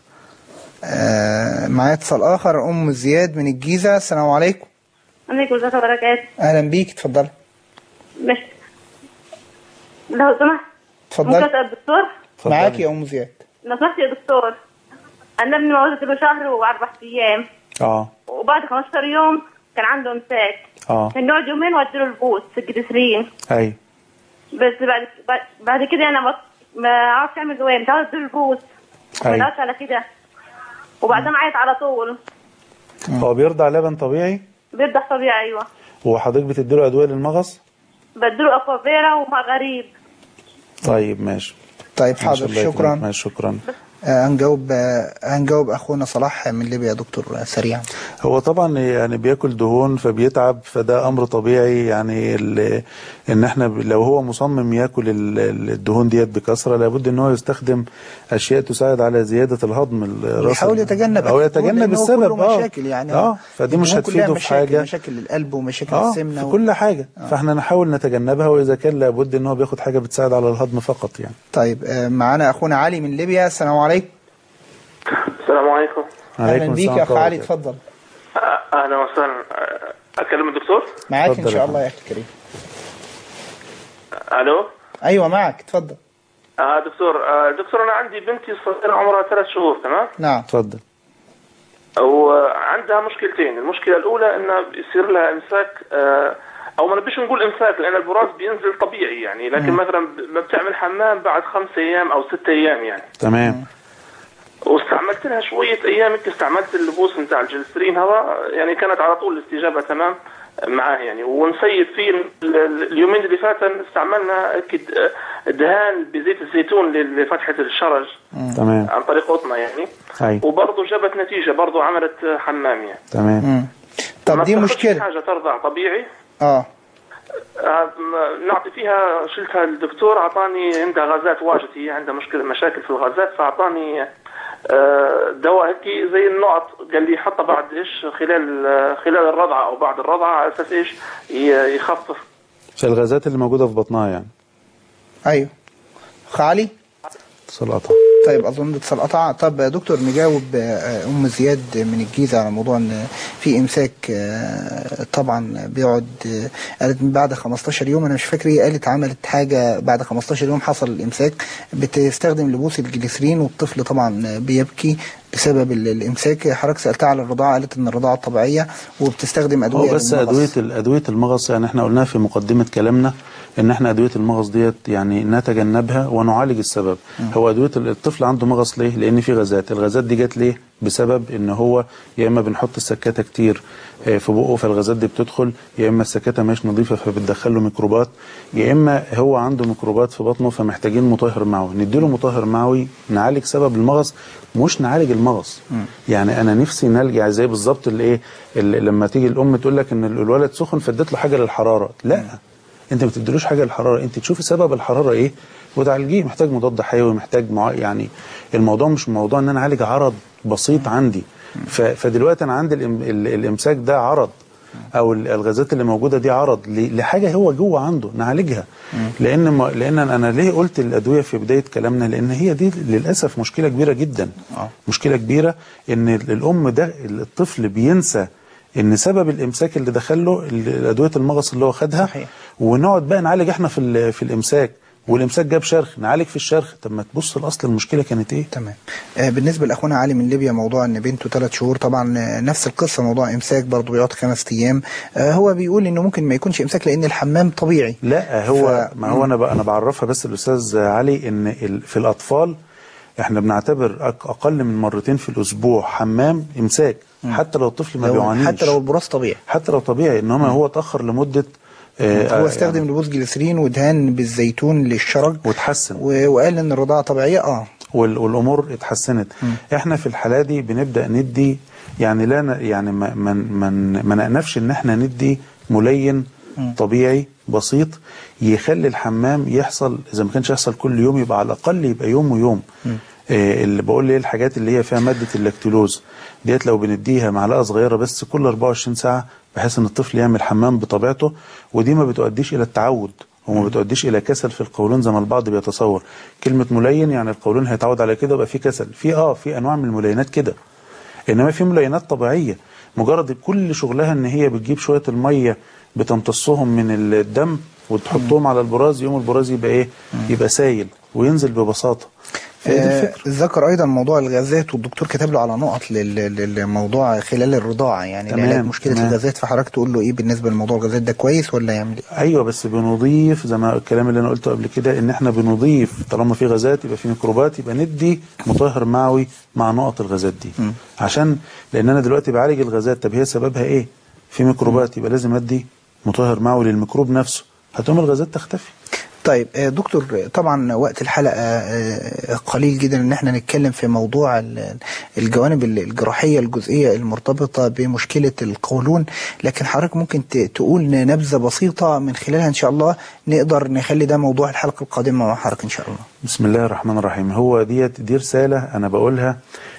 آه معايا اتصال اخر، ام زياد من الجيزه. السلام عليكم. عليكم السلام وبركاته. اهلا بيك، اتفضلي. ماشي. لو سمحت اتفضلي. ممكن اسال الدكتور؟ معاك يا ام زياد. لو سمحت يا دكتور، انا ابني مولود له شهر واربع ايام. اه وبعد خمستاشر يوم كان عنده امساك. اه كان يقعد يومين وادي له البوس في الجدرين. ايوه. بس بعد بعد كده انا ما اعرفش اعمل جوايا، مش عاوز ادي له البوس. ما ايوه. على كده. وبعدين عيط على طول. هو بيرضع لبن طبيعي؟ بيرضع طبيعي ايوه. وحضرتك بتديله ادويه للمغص؟ بديله اكوافيرا وماء غريب. طيب ماشي. طيب حاضر. شكرا. ماشي شكرا. آه هنجاوب آه هنجاوب اخونا صلاح من ليبيا يا دكتور آه سريعا. هو طبعا يعني بياكل دهون فبيتعب، فده امر طبيعي. يعني ان احنا لو هو مصمم ياكل الدهون ديت بكثره لابد ان هو يستخدم اشياء تساعد على زياده الهضم. يحاول يتجنب او يتجنب السبب. اه مشاكل يعني اه فدي مش هتفيده في حاجه. مشاكل القلب ومشاكل آه السمنه في و... كل حاجه. آه. فاحنا نحاول نتجنبها، واذا كان لابد ان هو بياخد حاجه بتساعد على الهضم فقط يعني. طيب آه معانا اخونا علي من ليبيا. السلام عليكم. السلام عليكم. اهلا بيك يا اخ علي، اتفضل. اهلا وسهلا. اكلم الدكتور؟ معاك ان شاء الله يا اخي الكريم. الو. ايوه معك، اتفضل. اه دكتور. آه دكتور انا عندي بنتي صغيره عمرها ثلاث شهور. تمام. نعم اتفضل. وعندها مشكلتين. المشكله الاولى انها بيصير لها امساك، آه او ما نبيش نقول امساك لان البراز بينزل طبيعي يعني، لكن م. مثلا ما بتعمل حمام بعد خمس ايام او ست ايام يعني. تمام. واستعملت لها شويه ايام، استعملت اللبوس نتاع الجلسترين هذا يعني، كانت على طول الاستجابه تمام معاه يعني. ونسيب فيه اليومين اللي فاتوا استعملنا دهان بزيت الزيتون لفتحه الشرج. تمام. عن طريق قطنه يعني. أي. وبرضه جابت نتيجه، برضه عملت حمام يعني. تمام. طب دي مشكله حاجه ترضع طبيعي. اه نعطي فيها. شلتها الدكتور اعطاني عندها غازات واجد، هي عندها مشكله مشاكل في الغازات، فاعطاني دواء هيك زي النقط، قال لي حطها بعد ايش خلال خلال الرضعه او بعد الرضعه على اساس ايش يخفف الغازات اللي موجوده في بطنها يعني. ايوه. اخ علي اتصال قطع. طيب اظن اتصال قطع. طب يا دكتور نجاوب ام زياد من الجيزه على موضوع ان في امساك طبعا بيقعد، قالت بعد خمستاشر يوم، انا مش فاكر ايه، قالت عملت حاجه بعد خمستاشر يوم حصل الامساك، بتستخدم لبوس الجليسرين والطفل طبعا بيبكي بسبب الامساك. حضرتك سالتها على الرضاعه، قالت ان الرضاعه طبيعيه وبتستخدم ادويه بس للمغص. ادويه ادويه المغص يعني احنا قلناها في مقدمه كلامنا ان احنا ادويه المغص ديت يعني نتجنبها ونعالج السبب. م. هو ادويه الطفل عنده مغص ليه؟ لان في غازات، الغازات دي جت ليه؟ بسبب ان هو يا اما بنحط السكاته كتير في بقه فالغازات دي بتدخل، يا اما السكاته مش نظيفه فبتدخل له ميكروبات، يا اما هو عنده ميكروبات في بطنه فمحتاجين مطهر معوي، نديله مطهر معوي نعالج سبب المغص مش نعالج المغص. م. يعني انا نفسي نلجا زي بالظبط اللي ايه اللي لما تيجي الام تقول لك ان الولد سخن فادت له حاجه للحراره، لا م. انت ما تديلوش حاجه للحراره، انت تشوفي سبب الحراره ايه وتعالجيه. محتاج مضاد حيوي، محتاج مع... يعني الموضوع مش موضوع ان انا اعالج عرض بسيط عندي. ف... فدلوقتي انا عندي الام... ال... الامساك ده عرض او الغازات اللي موجوده دي عرض ل... لحاجه هو جوه عنده نعالجها. لان ما... لان انا ليه قلت الادويه في بدايه كلامنا؟ لان هي دي للاسف مشكله كبيره جدا. مشكله كبيره ان الام ده الطفل بينسى ان سبب الامساك اللي دخله ادويه المغص اللي هو خدها. صحيح. ونقعد بقى نعالج احنا في في الامساك، والامساك جاب شرخ نعالج في الشرخ. طب ما تبص لاصل المشكله كانت ايه. تمام. آه بالنسبه لاخونا علي من ليبيا، موضوع ان بنته ثلاث شهور، طبعا نفس القصه، موضوع امساك برضه بيقعد خمس ايام. آه هو بيقول انه ممكن ما يكونش امساك لان الحمام طبيعي. لا هو ف... ما هو انا بقى انا بعرفها بس الاستاذ علي ان في الاطفال احنا بنعتبر اقل من مرتين في الاسبوع حمام امساك. م. حتى لو الطفل ما بيعانيش، حتى لو البراز طبيعي، حتى لو طبيعي، انما هو اتاخر لمده هو استخدم يعني لبوس جليسرين ودهان بالزيتون للشرج وتحسن، وقال ان الرضاعه طبيعيه. اه والامور اتحسنت. م. احنا في الحاله دي بنبدا ندي يعني لا يعني ما ما ما نقنفش ان احنا ندي ملين م. طبيعي بسيط يخلي الحمام يحصل، اذا ما كانش يحصل كل يوم يبقى على الاقل يبقى يوم ويوم. م. آه اللي بقول ليه الحاجات اللي هي فيها ماده اللاكتولوز ديت لو بنديها معلقه صغيره بس كل أربعة وعشرين ساعه بحيث ان الطفل يعمل حمام بطبيعته، ودي ما بتؤديش الى التعود وما بتؤديش الى كسل في القولون زي ما البعض بيتصور. كلمه ملين يعني القولون هيتعود على كده يبقى في كسل. في اه في انواع من الملينات كده، انما في ملينات طبيعيه مجرد كل شغلها ان هي بتجيب شويه الميه بتمتصهم من الدم وتحطهم على البراز، يوم البراز يبقى ايه؟ يبقى سايل وينزل ببساطه. آه ذكر ايضا موضوع الغازات، والدكتور كتب له على نقط للموضوع خلال الرضاعه، يعني لعلاج مشكله تمام. الغازات. فحضرتك تقول له ايه بالنسبه لموضوع الغازات ده، كويس ولا يعمل ايه؟ ايوه بس بنضيف زي ما الكلام اللي انا قلته قبل كده ان احنا بنضيف طالما في غازات يبقى في ميكروبات، يبقى ندي مطهر معوي مع نقط الغازات دي. م. عشان لان انا دلوقتي بعالج الغازات، طب هي سببها ايه؟ في ميكروبات، يبقى لازم ادي مطهر معوي للميكروب نفسه، هتقوم الغازات تختفي. طيب دكتور، طبعا وقت الحلقة قليل جدا ان احنا نتكلم في موضوع الجوانب الجراحية الجزئية المرتبطة بمشكلة القولون، لكن حضرتك ممكن تقول نبذة بسيطة من خلالها ان شاء الله نقدر نخلي ده موضوع الحلقة القادمة مع حضرتك ان شاء الله. بسم الله الرحمن الرحيم. هو ديت دي رسالة انا بقولها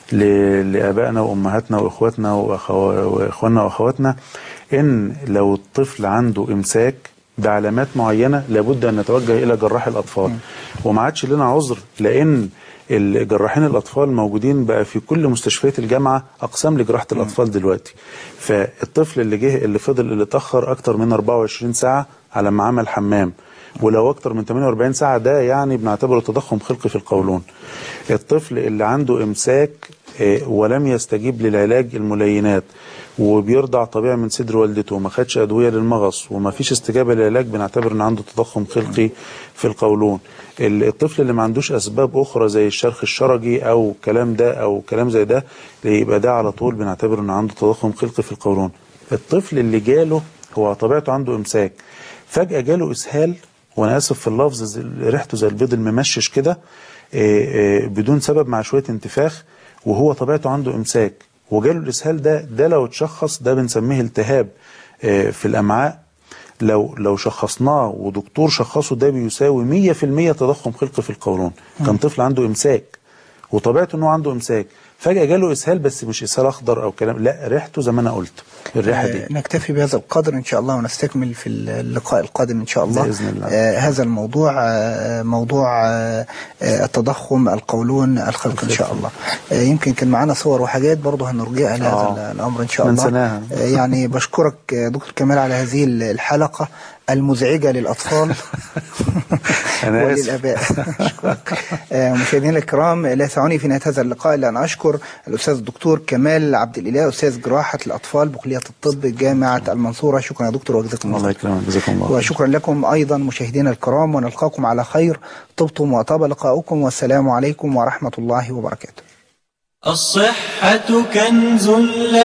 لآبائنا وأمهاتنا وإخواتنا وإخواننا وأخواتنا، إن لو الطفل عنده إمساك بعلامات معينة لابد أن نتوجه إلى جراح الأطفال. م. وما عادش لنا عذر، لأن الجراحين الأطفال موجودين بقى في كل مستشفيات الجامعة أقسام لجراحة م. الأطفال دلوقتي. فالطفل اللي جه اللي فضل اللي اتأخر أكتر من أربعة وعشرين ساعة على ما عمل حمام، ولو أكتر من ثمانية وأربعين ساعة ده يعني بنعتبره تضخم خلقي في القولون. الطفل اللي عنده إمساك ولم يستجيب للعلاج الملينات وبيرضع طبيعي من صدر والدته وما خدش ادويه للمغص وما فيش استجابه للعلاج، بنعتبر ان عنده تضخم خلقي في القولون. الطفل اللي ما عندوش اسباب اخرى زي الشرخ الشرجي او كلام ده او كلام زي ده، يبقى ده على طول بنعتبر ان عنده تضخم خلقي في القولون. الطفل اللي جاله هو طبيعته عنده امساك، فجاه جاله اسهال، وانا اسف في اللفظ ريحته زي البيض الممشش كده بدون سبب مع شويه انتفاخ، وهو طبيعته عنده امساك وجاله الاسهال ده، ده لو اتشخص ده بنسميه التهاب في الامعاء. لو لو شخصناه ودكتور شخصه ده بيساوي مية في المية تضخم خلقي في القولون. كان طفل عنده امساك وطبيعته انه عنده امساك، فجاه جاله اسهال، بس مش اسهال اخضر او كلام، لا ريحته زي ما انا قلت الريحه دي. نكتفي بهذا القدر ان شاء الله، ونستكمل في اللقاء القادم ان شاء الله باذن الله. آه هذا الموضوع آه موضوع آه التضخم القولون الخلق ان شاء الله. آه يمكن كان معانا صور وحاجات برضه هنرجع لهذا آه. الامر ان شاء الله. آه يعني بشكرك دكتور كمال على هذه الحلقه المزعجة للأطفال وللآباء. مشاهدينا الكرام، لا يسعني في نهاية هذا اللقاء إلا أن أشكر الأستاذ الدكتور كمال عبد الإله، أستاذ جراحة الأطفال بكلية الطب جامعة المنصورة. شكرا يا دكتور وجزاكم الله. الله يكرمك، جزاكم الله. وشكرا لكم أيضا مشاهدينا الكرام، ونلقاكم على خير. طبتم وطاب لقاؤكم، والسلام عليكم ورحمة الله وبركاته. الصحة كنز لا